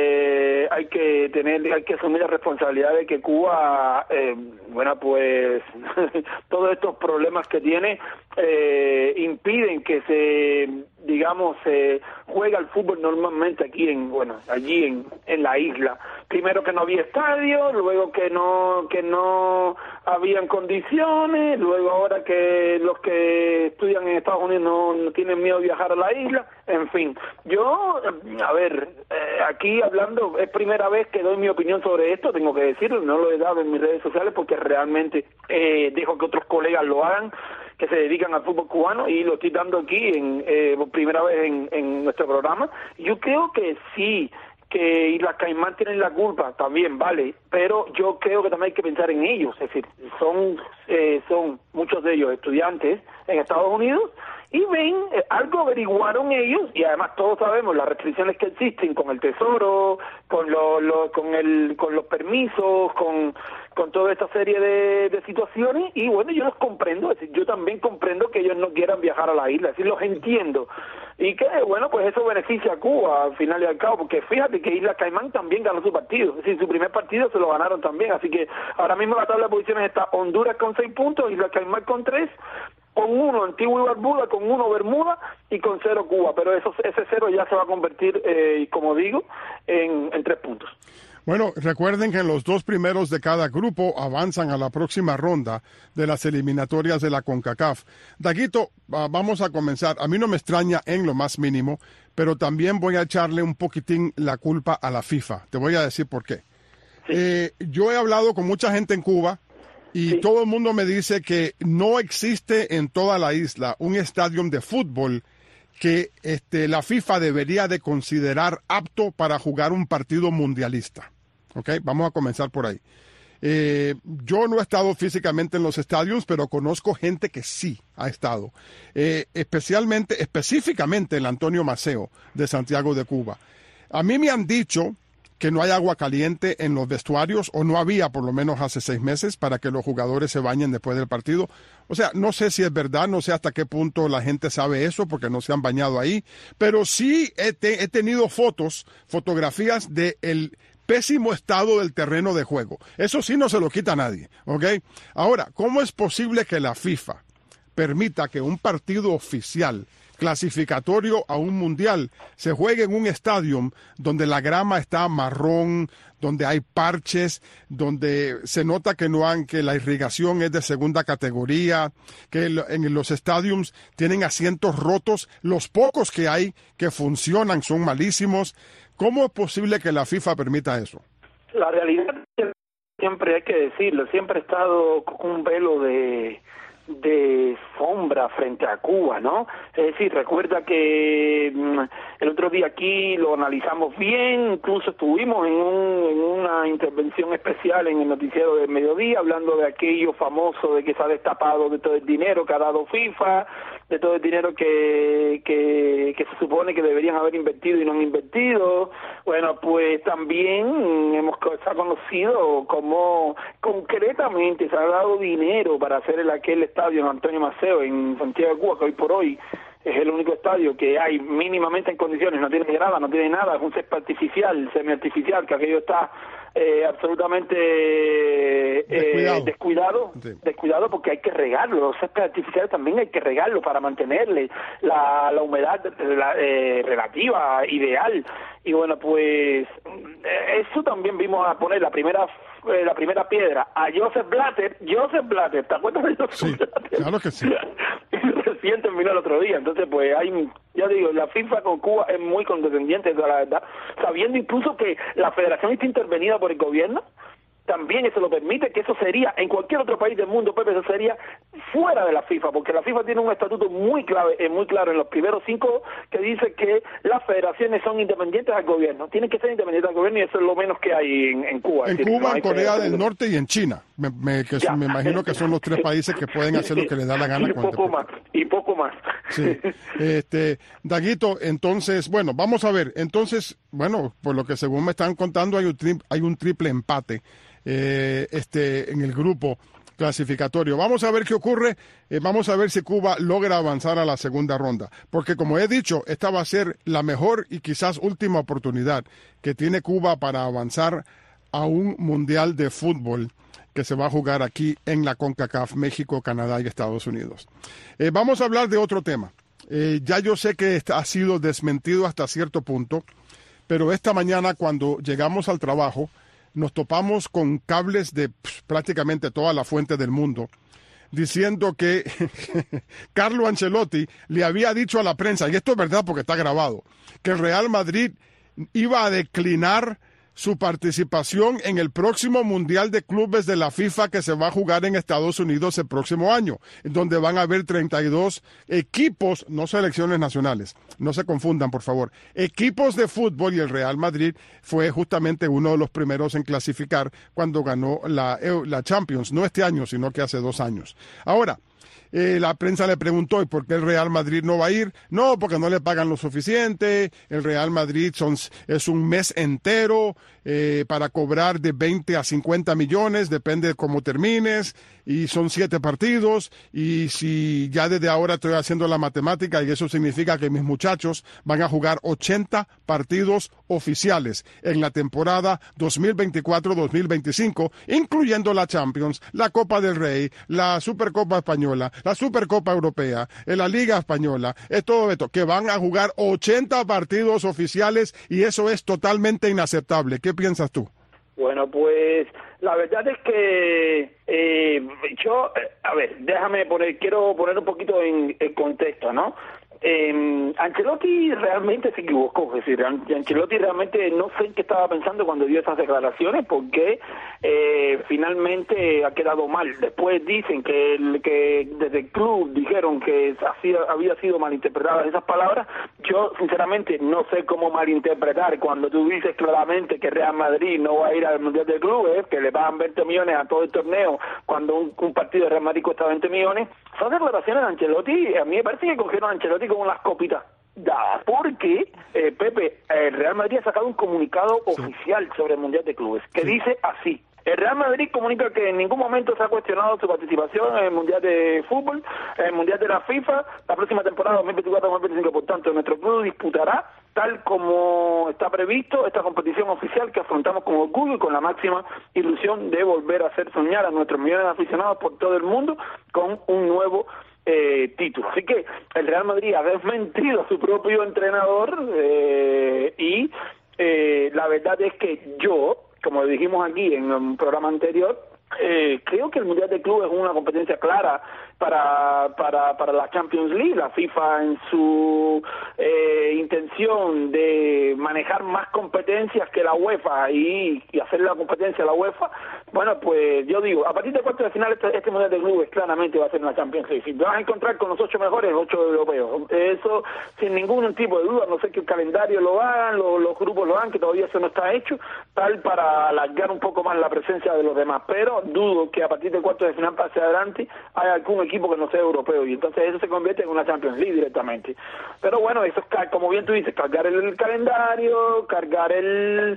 eh, hay que tener, hay que asumir la responsabilidad de que Cuba, eh, bueno, pues todos estos problemas que tiene eh, impiden que se, digamos, se juega el fútbol normalmente aquí en, bueno, allí en, en la isla. Primero que no había estadio, luego que no que no habían condiciones, luego ahora que los que estudian en Estados Unidos no, no tienen miedo de viajar a la isla, en fin. Yo, a ver, eh, aquí hablando, es primera vez que doy mi opinión sobre esto, tengo que decirlo, no lo he dado en mis redes sociales porque realmente eh, dejo que otros colegas lo hagan, que se dedican al fútbol cubano, y lo estoy dando aquí en eh, por primera vez en, en nuestro programa. Yo creo que sí, que Islas Caimán tienen la culpa también, vale, pero yo creo que también hay que pensar en ellos, es decir, son eh, son muchos de ellos estudiantes en Estados Unidos y ven, eh, algo averiguaron ellos, y además todos sabemos las restricciones que existen con el tesoro, con lo, lo, con el con los permisos, con con toda esta serie de, de situaciones, y bueno, yo los comprendo, es decir, yo también comprendo que ellos no quieran viajar a la isla, es decir, los entiendo, y que, bueno, pues eso beneficia a Cuba al final y al cabo, porque fíjate que Islas Caimán también ganó su partido, es decir, su primer partido se lo ganaron también, así que ahora mismo la tabla de posiciones está Honduras con seis puntos, Islas Caimán con tres, con uno Antigua y Barbuda, con uno Bermuda y con cero Cuba, pero eso, ese cero ya se va a convertir, eh, como digo, en, en tres puntos. Bueno, recuerden que los dos primeros de cada grupo avanzan a la próxima ronda de las eliminatorias de la CONCACAF. Daguito, vamos a comenzar. A mí no me extraña en lo más mínimo, pero también voy a echarle un poquitín la culpa a la FIFA. Te voy a decir por qué. Sí. Eh, yo he hablado con mucha gente en Cuba y sí. Todo el mundo me dice que no existe en toda la isla un estadio de fútbol que este, la FIFA debería de considerar apto para jugar un partido mundialista. ¿Ok? Vamos a comenzar por ahí. Eh, yo no he estado físicamente en los estadios, pero conozco gente que sí ha estado. Eh, especialmente, específicamente el Antonio Maceo de Santiago de Cuba. A mí me han dicho que no hay agua caliente en los vestuarios, o no había por lo menos hace seis meses, para que los jugadores se bañen después del partido. O sea, no sé si es verdad, no sé hasta qué punto la gente sabe eso, porque no se han bañado ahí, pero sí he, te, he tenido fotos, fotografías de el pésimo estado del terreno de juego. Eso sí no se lo quita a nadie, ¿ok? Ahora, ¿cómo es posible que la FIFA permita que un partido oficial clasificatorio a un mundial se juegue en un estadio donde la grama está marrón, donde hay parches, donde se nota que no han, que la irrigación es de segunda categoría, que en los estadios tienen asientos rotos, los pocos que hay que funcionan son malísimos? ¿Cómo es posible que la FIFA permita eso? La realidad, siempre hay que decirlo, siempre ha estado con un velo de de sombra frente a Cuba, ¿no? Es decir, recuerda que mmm, el otro día aquí lo analizamos bien, incluso estuvimos en, un, en una intervención especial en el noticiero del mediodía, hablando de aquello famoso de que se ha destapado de todo el dinero que ha dado FIFA, de todo el dinero que, que, que se supone que deberían haber invertido y no han invertido. Bueno, pues también hemos se ha conocido cómo concretamente se ha dado dinero para hacer el aquel estadio en Antonio Maceo en Santiago de Cuba, que hoy por hoy es el único estadio que hay mínimamente en condiciones, no tiene grada, no tiene nada, es un césped artificial, semiartificial, que aquello está eh, absolutamente eh, descuidado, descuidado, sí. descuidado porque hay que regarlo, los céspedes artificiales también hay que regarlo para mantenerle la, la humedad la, eh, relativa, ideal, y bueno, pues eso también vimos a poner la primera eh, la primera piedra a Joseph Blatter. Joseph Blatter, ¿te acuerdas de Joseph sí, Blatter? Claro que sí. Recién terminó el otro día, entonces pues hay, ya digo, la FIFA con Cuba es muy condescendiente, la verdad, sabiendo incluso que la federación está intervenida por el gobierno, también eso lo permite, que eso sería, en cualquier otro país del mundo, Pepe, eso sería fuera de la FIFA, porque la FIFA tiene un estatuto muy clave, eh, muy claro en los primeros cinco, que dice que las federaciones son independientes al gobierno, tienen que ser independientes al gobierno, y eso es lo menos que hay en, en Cuba. En es decir, Cuba, no en Corea del Norte y en China, me, me, que me imagino que son los tres países que pueden hacer lo que les da la gana. Y con poco más, y poco más. Sí. Este, Daguito, entonces, bueno, vamos a ver, entonces, bueno, por lo que según me están contando, hay un, tri hay un triple empate eh, este, en el grupo clasificatorio. Vamos a ver qué ocurre, eh, vamos a ver si Cuba logra avanzar a la segunda ronda, porque como he dicho, esta va a ser la mejor y quizás última oportunidad que tiene Cuba para avanzar a un mundial de fútbol que se va a jugar aquí en la CONCACAF, México, Canadá y Estados Unidos. Eh, vamos a hablar de otro tema. Eh, ya yo sé que ha sido desmentido hasta cierto punto, pero esta mañana cuando llegamos al trabajo nos topamos con cables de pff, prácticamente toda la fuente del mundo, diciendo que Carlo Ancelotti le había dicho a la prensa, y esto es verdad porque está grabado, que el Real Madrid iba a declinar su participación en el próximo Mundial de Clubes de la FIFA que se va a jugar en Estados Unidos el próximo año, donde van a haber treinta y dos equipos, no selecciones nacionales, no se confundan por favor, equipos de fútbol, y el Real Madrid fue justamente uno de los primeros en clasificar cuando ganó la, la Champions, no este año, sino que hace dos años. Ahora, Eh, la prensa le preguntó, ¿y por qué el Real Madrid no va a ir? No, porque no le pagan lo suficiente, el Real Madrid son, es un mes entero eh, para cobrar de veinte a cincuenta millones, depende de cómo termines, y son siete partidos, y si ya desde ahora estoy haciendo la matemática, y eso significa que mis muchachos van a jugar ochenta partidos oficiales en la temporada dos mil veinticuatro dos mil veinticinco, incluyendo la Champions, la Copa del Rey, la Supercopa Española, la Supercopa Europea, en la Liga Española, es todo esto, que van a jugar ochenta partidos oficiales, y eso es totalmente inaceptable. ¿Qué piensas tú? Bueno, pues la verdad es que eh, yo, a ver, déjame poner, quiero poner un poquito en, en contexto, ¿no? Eh, Ancelotti realmente se equivocó, es decir, Ancelotti realmente no sé en qué estaba pensando cuando dio esas declaraciones, porque eh, finalmente ha quedado mal. Después dicen que, el, que desde el club dijeron que así, había sido malinterpretadas esas palabras. Yo sinceramente no sé cómo malinterpretar cuando tú dices claramente que Real Madrid no va a ir al Mundial de Clubes, que le pagan veinte millones a todo el torneo cuando un, un partido de Real Madrid cuesta veinte millones. Esas declaraciones de Ancelotti, a mí me parece que cogieron a Ancelotti como las copitas dadas, porque eh, Pepe, el Real Madrid ha sacado un comunicado sí. oficial sobre el Mundial de Clubes, que sí. dice así: el Real Madrid comunica que en ningún momento se ha cuestionado su participación en el Mundial de Fútbol, en el Mundial de la FIFA, la próxima temporada dos mil veinticuatro dos mil veinticinco, por tanto, nuestro club disputará, tal como está previsto, esta competición oficial que afrontamos con orgullo y con la máxima ilusión de volver a hacer soñar a nuestros millones de aficionados por todo el mundo con un nuevo Eh, título. Así que el Real Madrid ha desmentido a su propio entrenador eh, y eh, la verdad es que yo, como dijimos aquí en un programa anterior, eh, creo que el Mundial de Clubes es una competencia clara para para para la Champions League. La FIFA, en su eh, intención de manejar más competencias que la UEFA y, y hacer la competencia a la UEFA, bueno, pues yo digo, a partir de cuartos de final este, este Mundial de Clubes claramente va a ser una Champions League. Si te vas a encontrar con los ocho mejores, los ocho europeos, eso sin ningún tipo de duda. No sé que el calendario lo hagan, lo, los grupos lo hagan, que todavía eso no está hecho, tal para alargar un poco más la presencia de los demás, pero dudo que a partir del cuarto de final para hacia adelante haya algún equipo que no sea europeo, y entonces eso se convierte en una Champions League directamente. Pero bueno, eso es, como bien tú dices, cargar el calendario, cargar el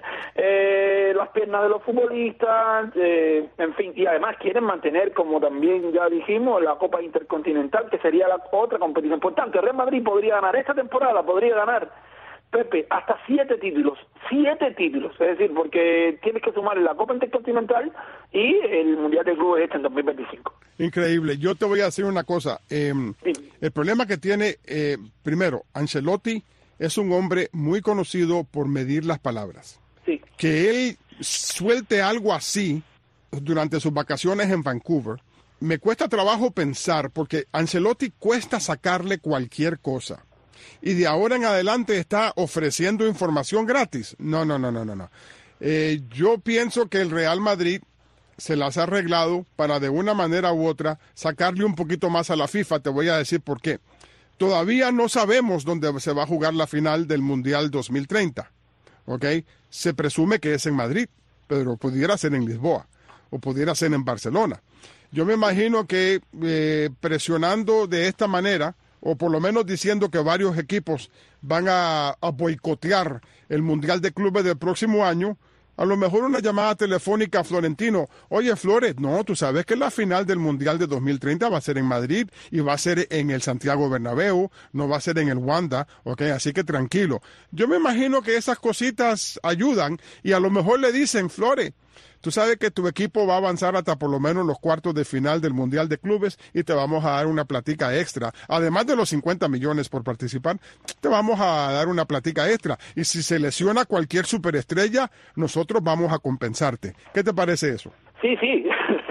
eh, las piernas de los futbolistas, eh, en fin, y además quieren mantener, como también ya dijimos, la Copa Intercontinental, que sería la otra competición. Por tanto, el Real Madrid podría ganar esta temporada, podría ganar, Pepe, hasta siete títulos, siete títulos, es decir, porque tienes que sumar la Copa Intercontinental y el Mundial de Clubes este en dos mil veinticinco. Increíble. Yo te voy a decir una cosa. Eh, sí. El problema que tiene, eh, primero, Ancelotti es un hombre muy conocido por medir las palabras. Sí. Que él suelte algo así durante sus vacaciones en Vancouver, me cuesta trabajo pensar, porque Ancelotti cuesta sacarle cualquier cosa. Y de ahora en adelante está ofreciendo información gratis. No, no, no, no, no, no. Eh, yo pienso que el Real Madrid se las ha arreglado para de una manera u otra sacarle un poquito más a la FIFA. Te voy a decir por qué. Todavía no sabemos dónde se va a jugar la final del Mundial dos mil treinta. ¿Ok? Se presume que es en Madrid, pero pudiera ser en Lisboa o pudiera ser en Barcelona. Yo me imagino que eh, presionando de esta manera, o por lo menos diciendo que varios equipos van a, a boicotear el Mundial de Clubes del próximo año, a lo mejor una llamada telefónica a Florentino. Oye, Flores, no, tú sabes que la final del Mundial de dos mil treinta va a ser en Madrid y va a ser en el Santiago Bernabéu, no va a ser en el Wanda, ok, así que tranquilo. Yo me imagino que esas cositas ayudan y a lo mejor le dicen, Flores, tú sabes que tu equipo va a avanzar hasta por lo menos los cuartos de final del Mundial de Clubes y te vamos a dar una platica extra. Además de los cincuenta millones por participar, te vamos a dar una platica extra. Y si se lesiona cualquier superestrella, nosotros vamos a compensarte. ¿Qué te parece eso? Sí, sí,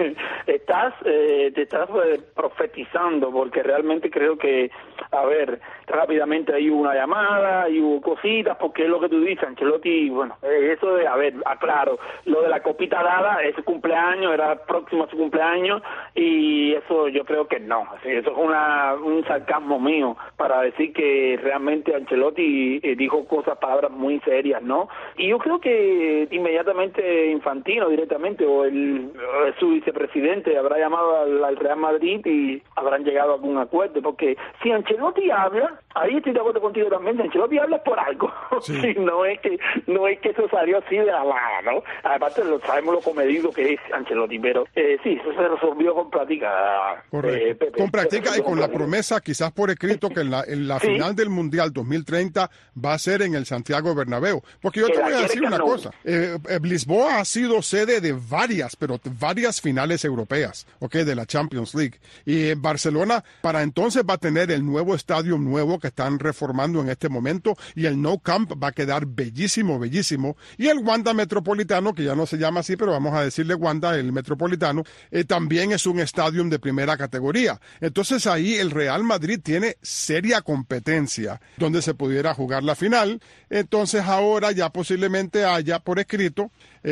estás, eh, te estás eh, profetizando, porque realmente creo que, a ver, rápidamente ahí hubo una llamada, y hubo cositas, porque es lo que tú dices, Ancelotti, bueno, eh, eso de, a ver, aclaro, lo de la copita dada, es su cumpleaños, era próximo a su cumpleaños, y eso yo creo que no, así, eso es una, un sarcasmo mío, para decir que realmente Ancelotti eh, dijo cosas, palabras muy serias, ¿no? Y yo creo que inmediatamente Infantino directamente, o el su vicepresidente habrá llamado al, al Real Madrid y habrán llegado a algún acuerdo, porque si Ancelotti habla, ahí estoy de acuerdo contigo también, si Ancelotti habla por algo, sí. Sí, no es que no es que eso salió así de la mano, ¿no? Aparte lo sabemos lo comedido que es Ancelotti, pero eh, sí, eso se resolvió con práctica. Correcto. Eh, Pepe, con práctica y con la promesa, quizás por escrito, que en la, en la sí. final del Mundial dos mil treinta va a ser en el Santiago Bernabéu, porque yo que te voy a decir una no. cosa, eh, eh, Lisboa ha sido sede de varias, pero varias finales europeas, ok, de la Champions League. Y en Barcelona, para entonces va a tener el nuevo estadio nuevo que están reformando en este momento, y el Nou Camp va a quedar bellísimo, bellísimo. Y el Wanda Metropolitano, que ya no se llama así, pero vamos a decirle Wanda, el Metropolitano, eh, también es un estadio de primera categoría. Entonces ahí el Real Madrid tiene seria competencia donde se pudiera jugar la final. Entonces ahora ya posiblemente haya por escrito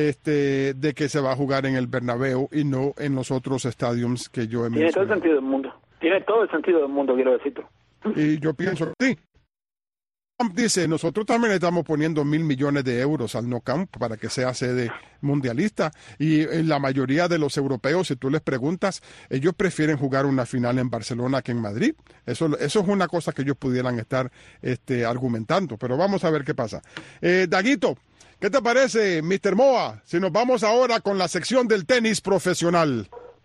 este de que se va a jugar en el Bernabéu y no en los otros estadios que yo he mencionado. Tiene todo el sentido del mundo. Tiene todo el sentido del mundo, quiero decirte. Y yo pienso que sí. Trump dice, nosotros también le estamos poniendo mil millones de euros al Nou Camp para que sea sede mundialista. Y la mayoría de los europeos, si tú les preguntas, ellos prefieren jugar una final en Barcelona que en Madrid. Eso, eso es una cosa que ellos pudieran estar este, argumentando. Pero vamos a ver qué pasa. Eh, Daguito, ¿qué te parece, mister Moa, si nos vamos ahora con la sección del tenis profesional?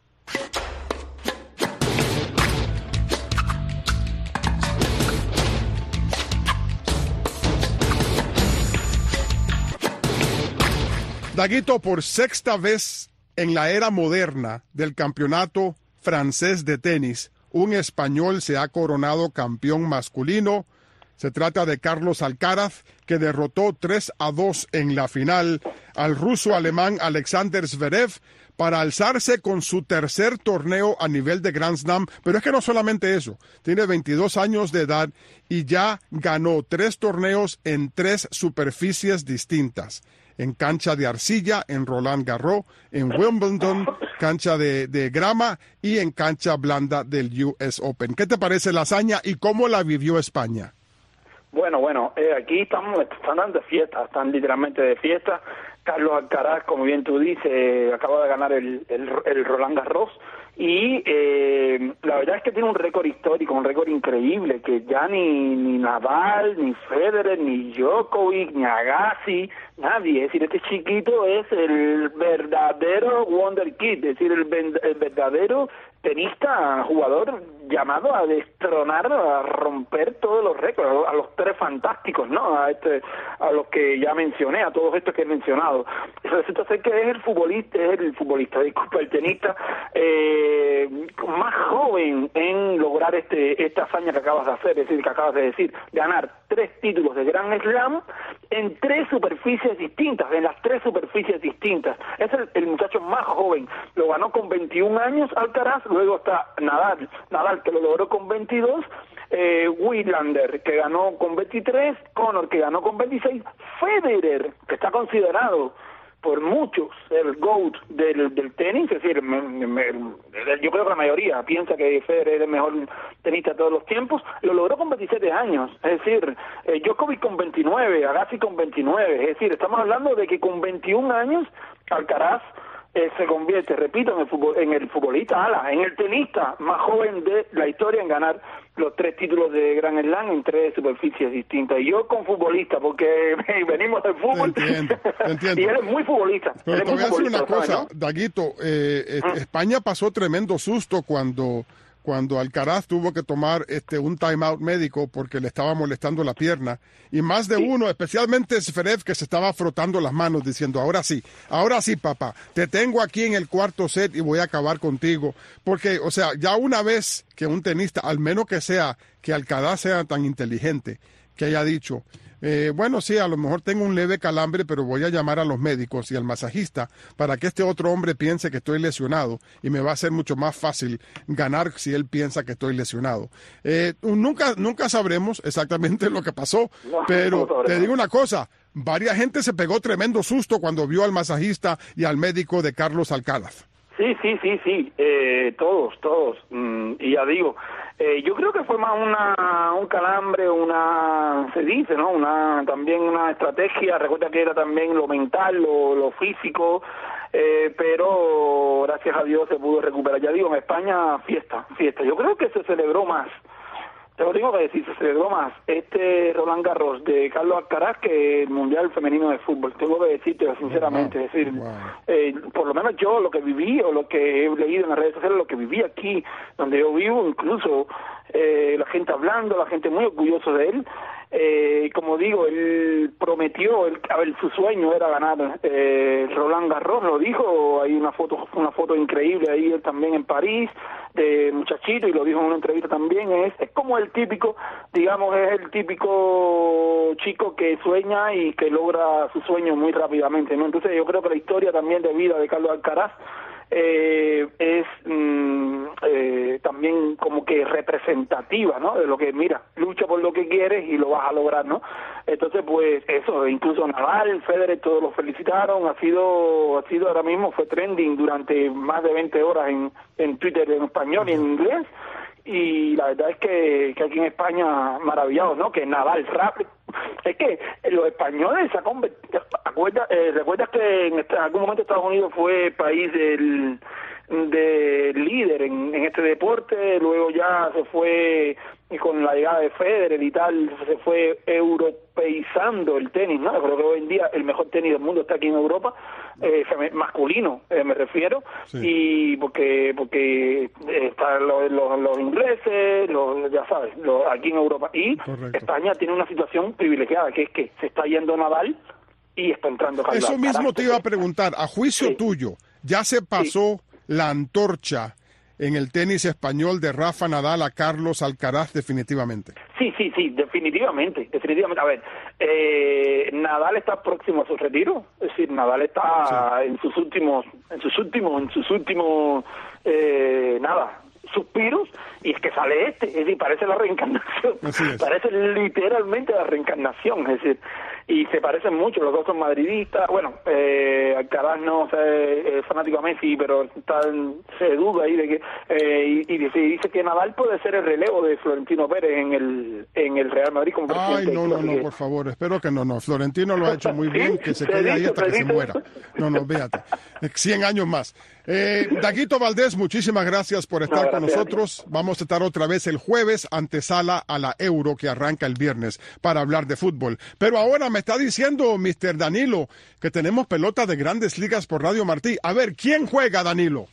Daguito, por sexta vez en la era moderna del campeonato francés de tenis, un español se ha coronado campeón masculino. Se trata de Carlos Alcaraz, que derrotó tres a dos en la final al ruso alemán Alexander Zverev para alzarse con su tercer torneo a nivel de Grand Slam. Pero es que no solamente eso, tiene veintidós años de edad y ya ganó tres torneos en tres superficies distintas. En cancha de arcilla, en Roland Garros, en Wimbledon, cancha de, de grama y en cancha blanda del U S Open. ¿Qué te parece la hazaña y cómo la vivió España? Bueno, bueno, eh, aquí estamos, están de fiesta, están literalmente de fiesta. Carlos Alcaraz, como bien tú dices, acaba de ganar el, el, el Roland Garros y eh, la verdad es que tiene un récord histórico, un récord increíble, que ya ni, ni Nadal, ni Federer, ni Djokovic, ni Agassi, nadie. Es decir, este chiquito es el verdadero Wonder Kid, es decir, el, el verdadero tenista, jugador llamado a destronar, a romper todos los récords, a los tres fantásticos, ¿no? A este, a los que ya mencioné, a todos estos que he mencionado. Resulta ser que es el futbolista, es el futbolista, disculpa, el tenista eh, más joven en lograr este esta hazaña que acabas de hacer, es decir, que acabas de decir, ganar tres títulos de Grand Slam en tres superficies distintas, en las tres superficies distintas. Es el, el muchacho más joven, lo ganó con veintiún años Alcaraz. Luego está Nadal, Nadal que lo logró con veintidós, eh, Wilander que ganó con veintitrés, Conor que ganó con veintiséis, Federer que está considerado por muchos el GOAT del, del tenis, es decir, me, me, yo creo que la mayoría piensa que Federer es el mejor tenista de todos los tiempos, lo logró con veintisiete años, es decir, eh, Djokovic con veintinueve, Agassi con veintinueve, es decir, estamos hablando de que con veintiún años Alcaraz Eh, se convierte, repito, en el, fútbol, en el futbolista ala, en el tenista más joven de la historia en ganar los tres títulos de Grand Slam en tres superficies distintas. Y yo con futbolista, porque venimos del fútbol. Te entiendo, te entiendo. Y él es muy futbolista. Pero te voy a decir una cosa, ¿sabes, no? Daguito, eh, ¿Mm? España pasó tremendo susto cuando... cuando Alcaraz tuvo que tomar este un timeout médico porque le estaba molestando la pierna, y más de sí. uno, especialmente Zverev, que se estaba frotando las manos diciendo, ahora sí, ahora sí, papá, te tengo aquí en el cuarto set y voy a acabar contigo, porque, o sea, ya una vez que un tenista, al menos que sea, que Alcaraz sea tan inteligente, que haya dicho, Eh, bueno, sí, a lo mejor tengo un leve calambre, pero voy a llamar a los médicos y al masajista para que este otro hombre piense que estoy lesionado, y me va a ser mucho más fácil ganar si él piensa que estoy lesionado. Eh, nunca, nunca sabremos exactamente lo que pasó, pero te digo una cosa, varias gente se pegó tremendo susto cuando vio al masajista y al médico de Carlos Alcaraz. Sí, sí, sí, sí, eh, todos, todos, mm, y ya digo, eh, yo creo que fue más una un calambre, una, se dice, ¿no?, una también una estrategia. Recuerda que era también lo mental, lo, lo físico, eh, pero gracias a Dios se pudo recuperar. Ya digo, en España, fiesta, fiesta, yo creo que se celebró más, te lo digo que decir, se celebró más este Roland Garros de Carlos Alcaraz que el Mundial Femenino de Fútbol, tengo que decirte sinceramente, wow. es decir, wow. eh, por lo menos yo lo que viví, o lo que he leído en las redes sociales, lo que viví aquí, donde yo vivo, incluso eh, la gente hablando, la gente muy orgullosa de él, eh, como digo, él prometió, él, a ver, su sueño era ganar eh, Roland Garros, lo dijo, hay una foto, una foto increíble ahí él también en París, de muchachito, y lo dijo en una entrevista también, es, es como el típico, digamos, es el típico chico que sueña y que logra su sueño muy rápidamente, ¿no? Entonces yo creo que la historia también de vida de Carlos Alcaraz eh, es mm, eh, también como que representativa, ¿no?, de lo que, mira, lucha por lo que quieres y lo vas a lograr, ¿no? Entonces, pues, eso, incluso Nadal, Federer, todos los felicitaron, ha sido, ha sido ahora mismo, fue trending durante más de veinte horas en, en Twitter en español y en inglés, y la verdad es que, que aquí en España, maravillados, ¿no?, que Nadal rápido. Es que los españoles se han convertido, ¿recuerdas, eh, ¿recuerdas que en, este, en algún momento Estados Unidos fue país del, del líder en, en este deporte? Luego ya se fue, y con la llegada de Federer y tal, se fue europeizando el tenis, ¿no? Creo que hoy en día el mejor tenis del mundo está aquí en Europa, eh, masculino, eh, me refiero, sí. y porque porque están los, los, los ingleses, los, ya sabes, los, aquí en Europa, y Correcto. España tiene una situación privilegiada, que es que se está yendo Nadal y está entrando Carlos Eso Alcaraz. mismo te iba a preguntar, a juicio sí. tuyo, ¿ya se pasó sí. la antorcha en el tenis español de Rafa Nadal a Carlos Alcaraz definitivamente? Sí, sí, sí, definitivamente, definitivamente. A ver, eh, Nadal está próximo a su retiro, es decir, Nadal está sí. en sus últimos, en sus últimos, en sus últimos, eh, nada, suspiros, y es que sale este, es decir, parece la reencarnación, parece literalmente la reencarnación, es decir, y se parecen mucho, los dos son madridistas. Bueno, eh, Alcaraz no sé, es fanático a Messi, pero está, se duda ahí de que eh, y, y dice, dice que Nadal puede ser el relevo de Florentino Pérez en el en el Real Madrid como presidente. Ay, no, no, no, que... por favor, espero que no, no. Florentino lo ha hecho muy bien, que se, se quede dice, ahí hasta se que dice. se muera. No, no, véate, cien años más. Eh, Daguito Valdés, muchísimas gracias por estar no, con nosotros. Vamos a estar otra vez el jueves, antesala a la Euro que arranca el viernes para hablar de fútbol. Pero ahora me está diciendo mister Danilo que tenemos pelota de Grandes Ligas por Radio Martí. A ver, ¿quién juega, Danilo?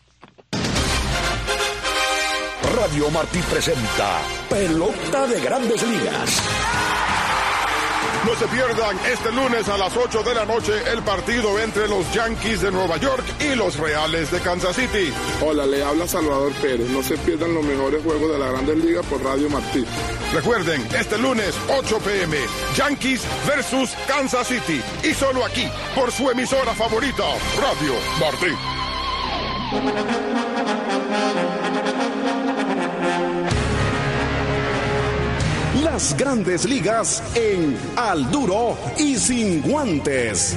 Radio Martí presenta Pelota de Grandes Ligas. No se pierdan este lunes a las ocho de la noche el partido entre los Yankees de Nueva York y los Reales de Kansas City. Hola, le habla Salvador Pérez. No se pierdan los mejores juegos de la Grandes Ligas por Radio Martí. Recuerden, este lunes, ocho p m, Yankees versus Kansas City. Y solo aquí, por su emisora favorita, Radio Martí. Las Grandes Ligas en Al Duro y Sin Guantes.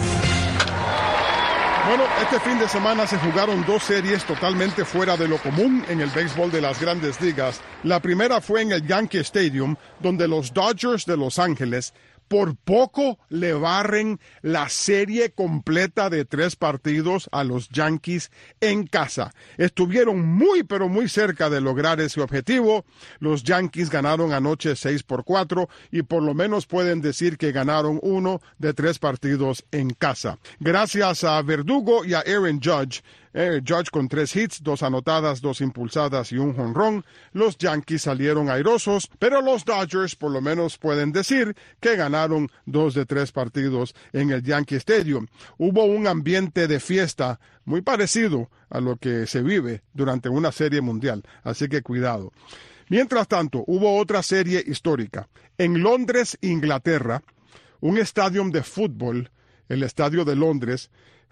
Bueno, este fin de semana se jugaron dos series totalmente fuera de lo común en el béisbol de las Grandes Ligas. La primera fue en el Yankee Stadium, donde los Dodgers de Los Ángeles por poco le barren la serie completa de tres partidos a los Yankees en casa. Estuvieron muy pero muy cerca de lograr ese objetivo. Los Yankees ganaron anoche seis por cuatro y por lo menos pueden decir que ganaron uno de tres partidos en casa. Gracias a Verdugo y a Aaron Judge, Eh, Judge con tres hits, dos anotadas, dos impulsadas y un jonrón. Los Yankees salieron airosos, pero los Dodgers por lo menos pueden decir que ganaron dos de tres partidos en el Yankee Stadium. Hubo un ambiente de fiesta muy parecido a lo que se vive durante una serie mundial, así que cuidado. Mientras tanto, hubo otra serie histórica. En Londres, Inglaterra, un estadio de fútbol, el Estadio de Londres,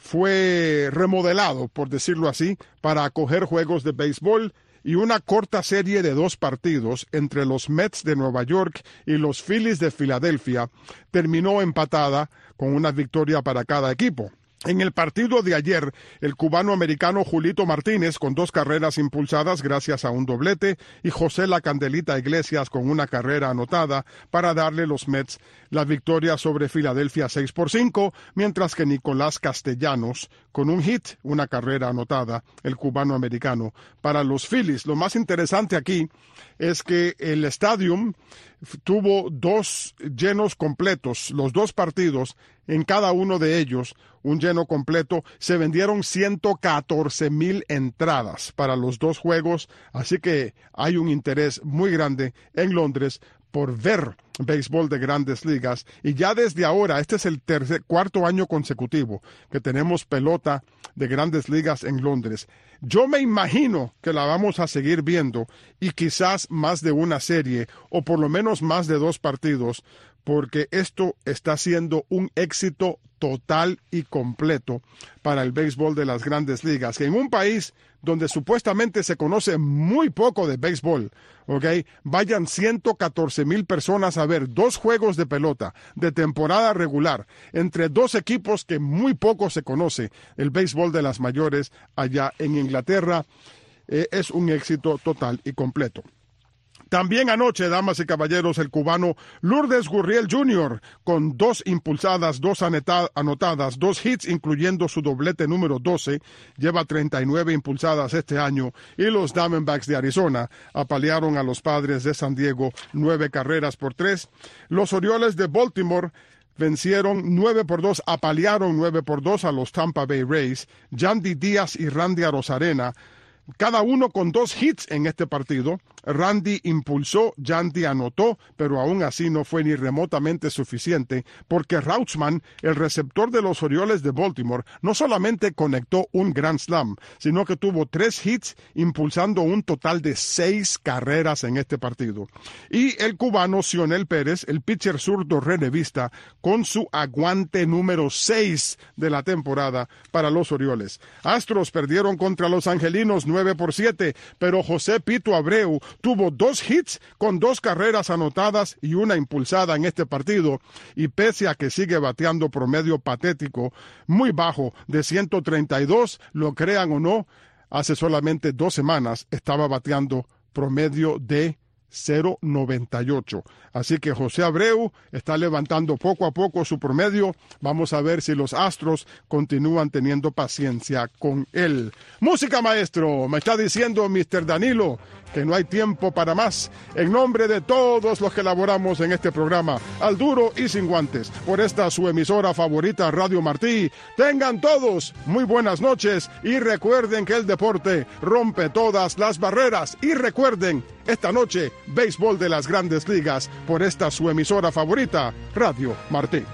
fue remodelado, por decirlo así, para acoger juegos de béisbol y una corta serie de dos partidos entre los Mets de Nueva York y los Phillies de Filadelfia terminó empatada con una victoria para cada equipo. En el partido de ayer, el cubano-americano Julito Martínez con dos carreras impulsadas gracias a un doblete y José La Candelita Iglesias con una carrera anotada para darle los Mets la victoria sobre Filadelfia seis por cinco, mientras que Nicolás Castellanos con un hit, una carrera anotada, el cubano-americano para los Phillies. Lo más interesante aquí es que el estadio tuvo dos llenos completos, los dos partidos, en cada uno de ellos, un lleno completo. Se vendieron ciento catorce mil entradas para los dos juegos, así que hay un interés muy grande en Londres por ver béisbol de Grandes Ligas, y ya desde ahora, este es el tercer, cuarto año consecutivo que tenemos pelota de Grandes Ligas en Londres. Yo me imagino que la vamos a seguir viendo y quizás más de una serie o por lo menos más de dos partidos, porque esto está siendo un éxito total y completo para el béisbol de las Grandes Ligas, que en un país donde supuestamente se conoce muy poco de béisbol, ¿ok? Vayan ciento catorce mil personas a ver dos juegos de pelota de temporada regular entre dos equipos que muy poco se conoce, el béisbol de las mayores allá en Inglaterra, eh, es un éxito total y completo. También anoche, damas y caballeros, el cubano Lourdes Gurriel junior con dos impulsadas, dos anotadas, dos hits, incluyendo su doblete número doce, lleva treinta y nueve impulsadas este año, y los Diamondbacks de Arizona apalearon a los Padres de San Diego nueve carreras por tres. Los Orioles de Baltimore vencieron nueve por dos, apalearon nueve por dos a los Tampa Bay Rays. Yandy Díaz y Randy Arozarena, cada uno con dos hits en este partido. Randy impulsó, Yandy anotó, pero aún así no fue ni remotamente suficiente, porque Rautzman, el receptor de los Orioles de Baltimore, no solamente conectó un grand slam, sino que tuvo tres hits, impulsando un total de seis carreras en este partido. Y el cubano Cionel Pérez, el pitcher zurdo relevista, con su aguante número seis de la temporada para los Orioles. Astros perdieron contra los Angelinos nueve por siete, pero José Pito Abreu tuvo dos hits con dos carreras anotadas y una impulsada en este partido, y pese a que sigue bateando promedio patético, muy bajo de ciento treinta y dos, lo crean o no, hace solamente dos semanas estaba bateando promedio de cero noventa y ocho. Así que José Abreu está levantando poco a poco su promedio. Vamos a ver si los Astros continúan teniendo paciencia con él. Música, maestro. Me está diciendo mister Danilo que no hay tiempo para más. En nombre de todos los que elaboramos en este programa, al duro y sin guantes, por esta su emisora favorita, Radio Martí, tengan todos muy buenas noches y recuerden que el deporte rompe todas las barreras. Y recuerden, esta noche, béisbol de las Grandes Ligas, por esta su emisora favorita, Radio Martí.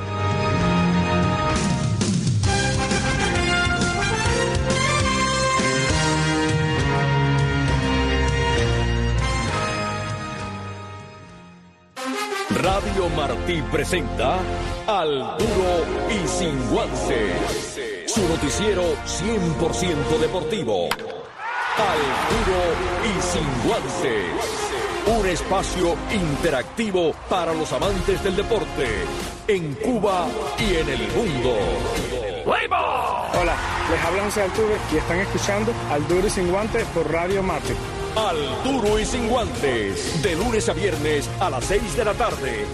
Radio Martí presenta Al Duro y Sin Guantes, su noticiero cien por ciento deportivo. Al Duro y Sin Guantes, un espacio interactivo para los amantes del deporte en Cuba y en el mundo. Hola, les habla José Altuve y están escuchando Al Duro y Sin Guantes por Radio Martí. Al Duro y Sin Guantes, de lunes a viernes a las seis de la tarde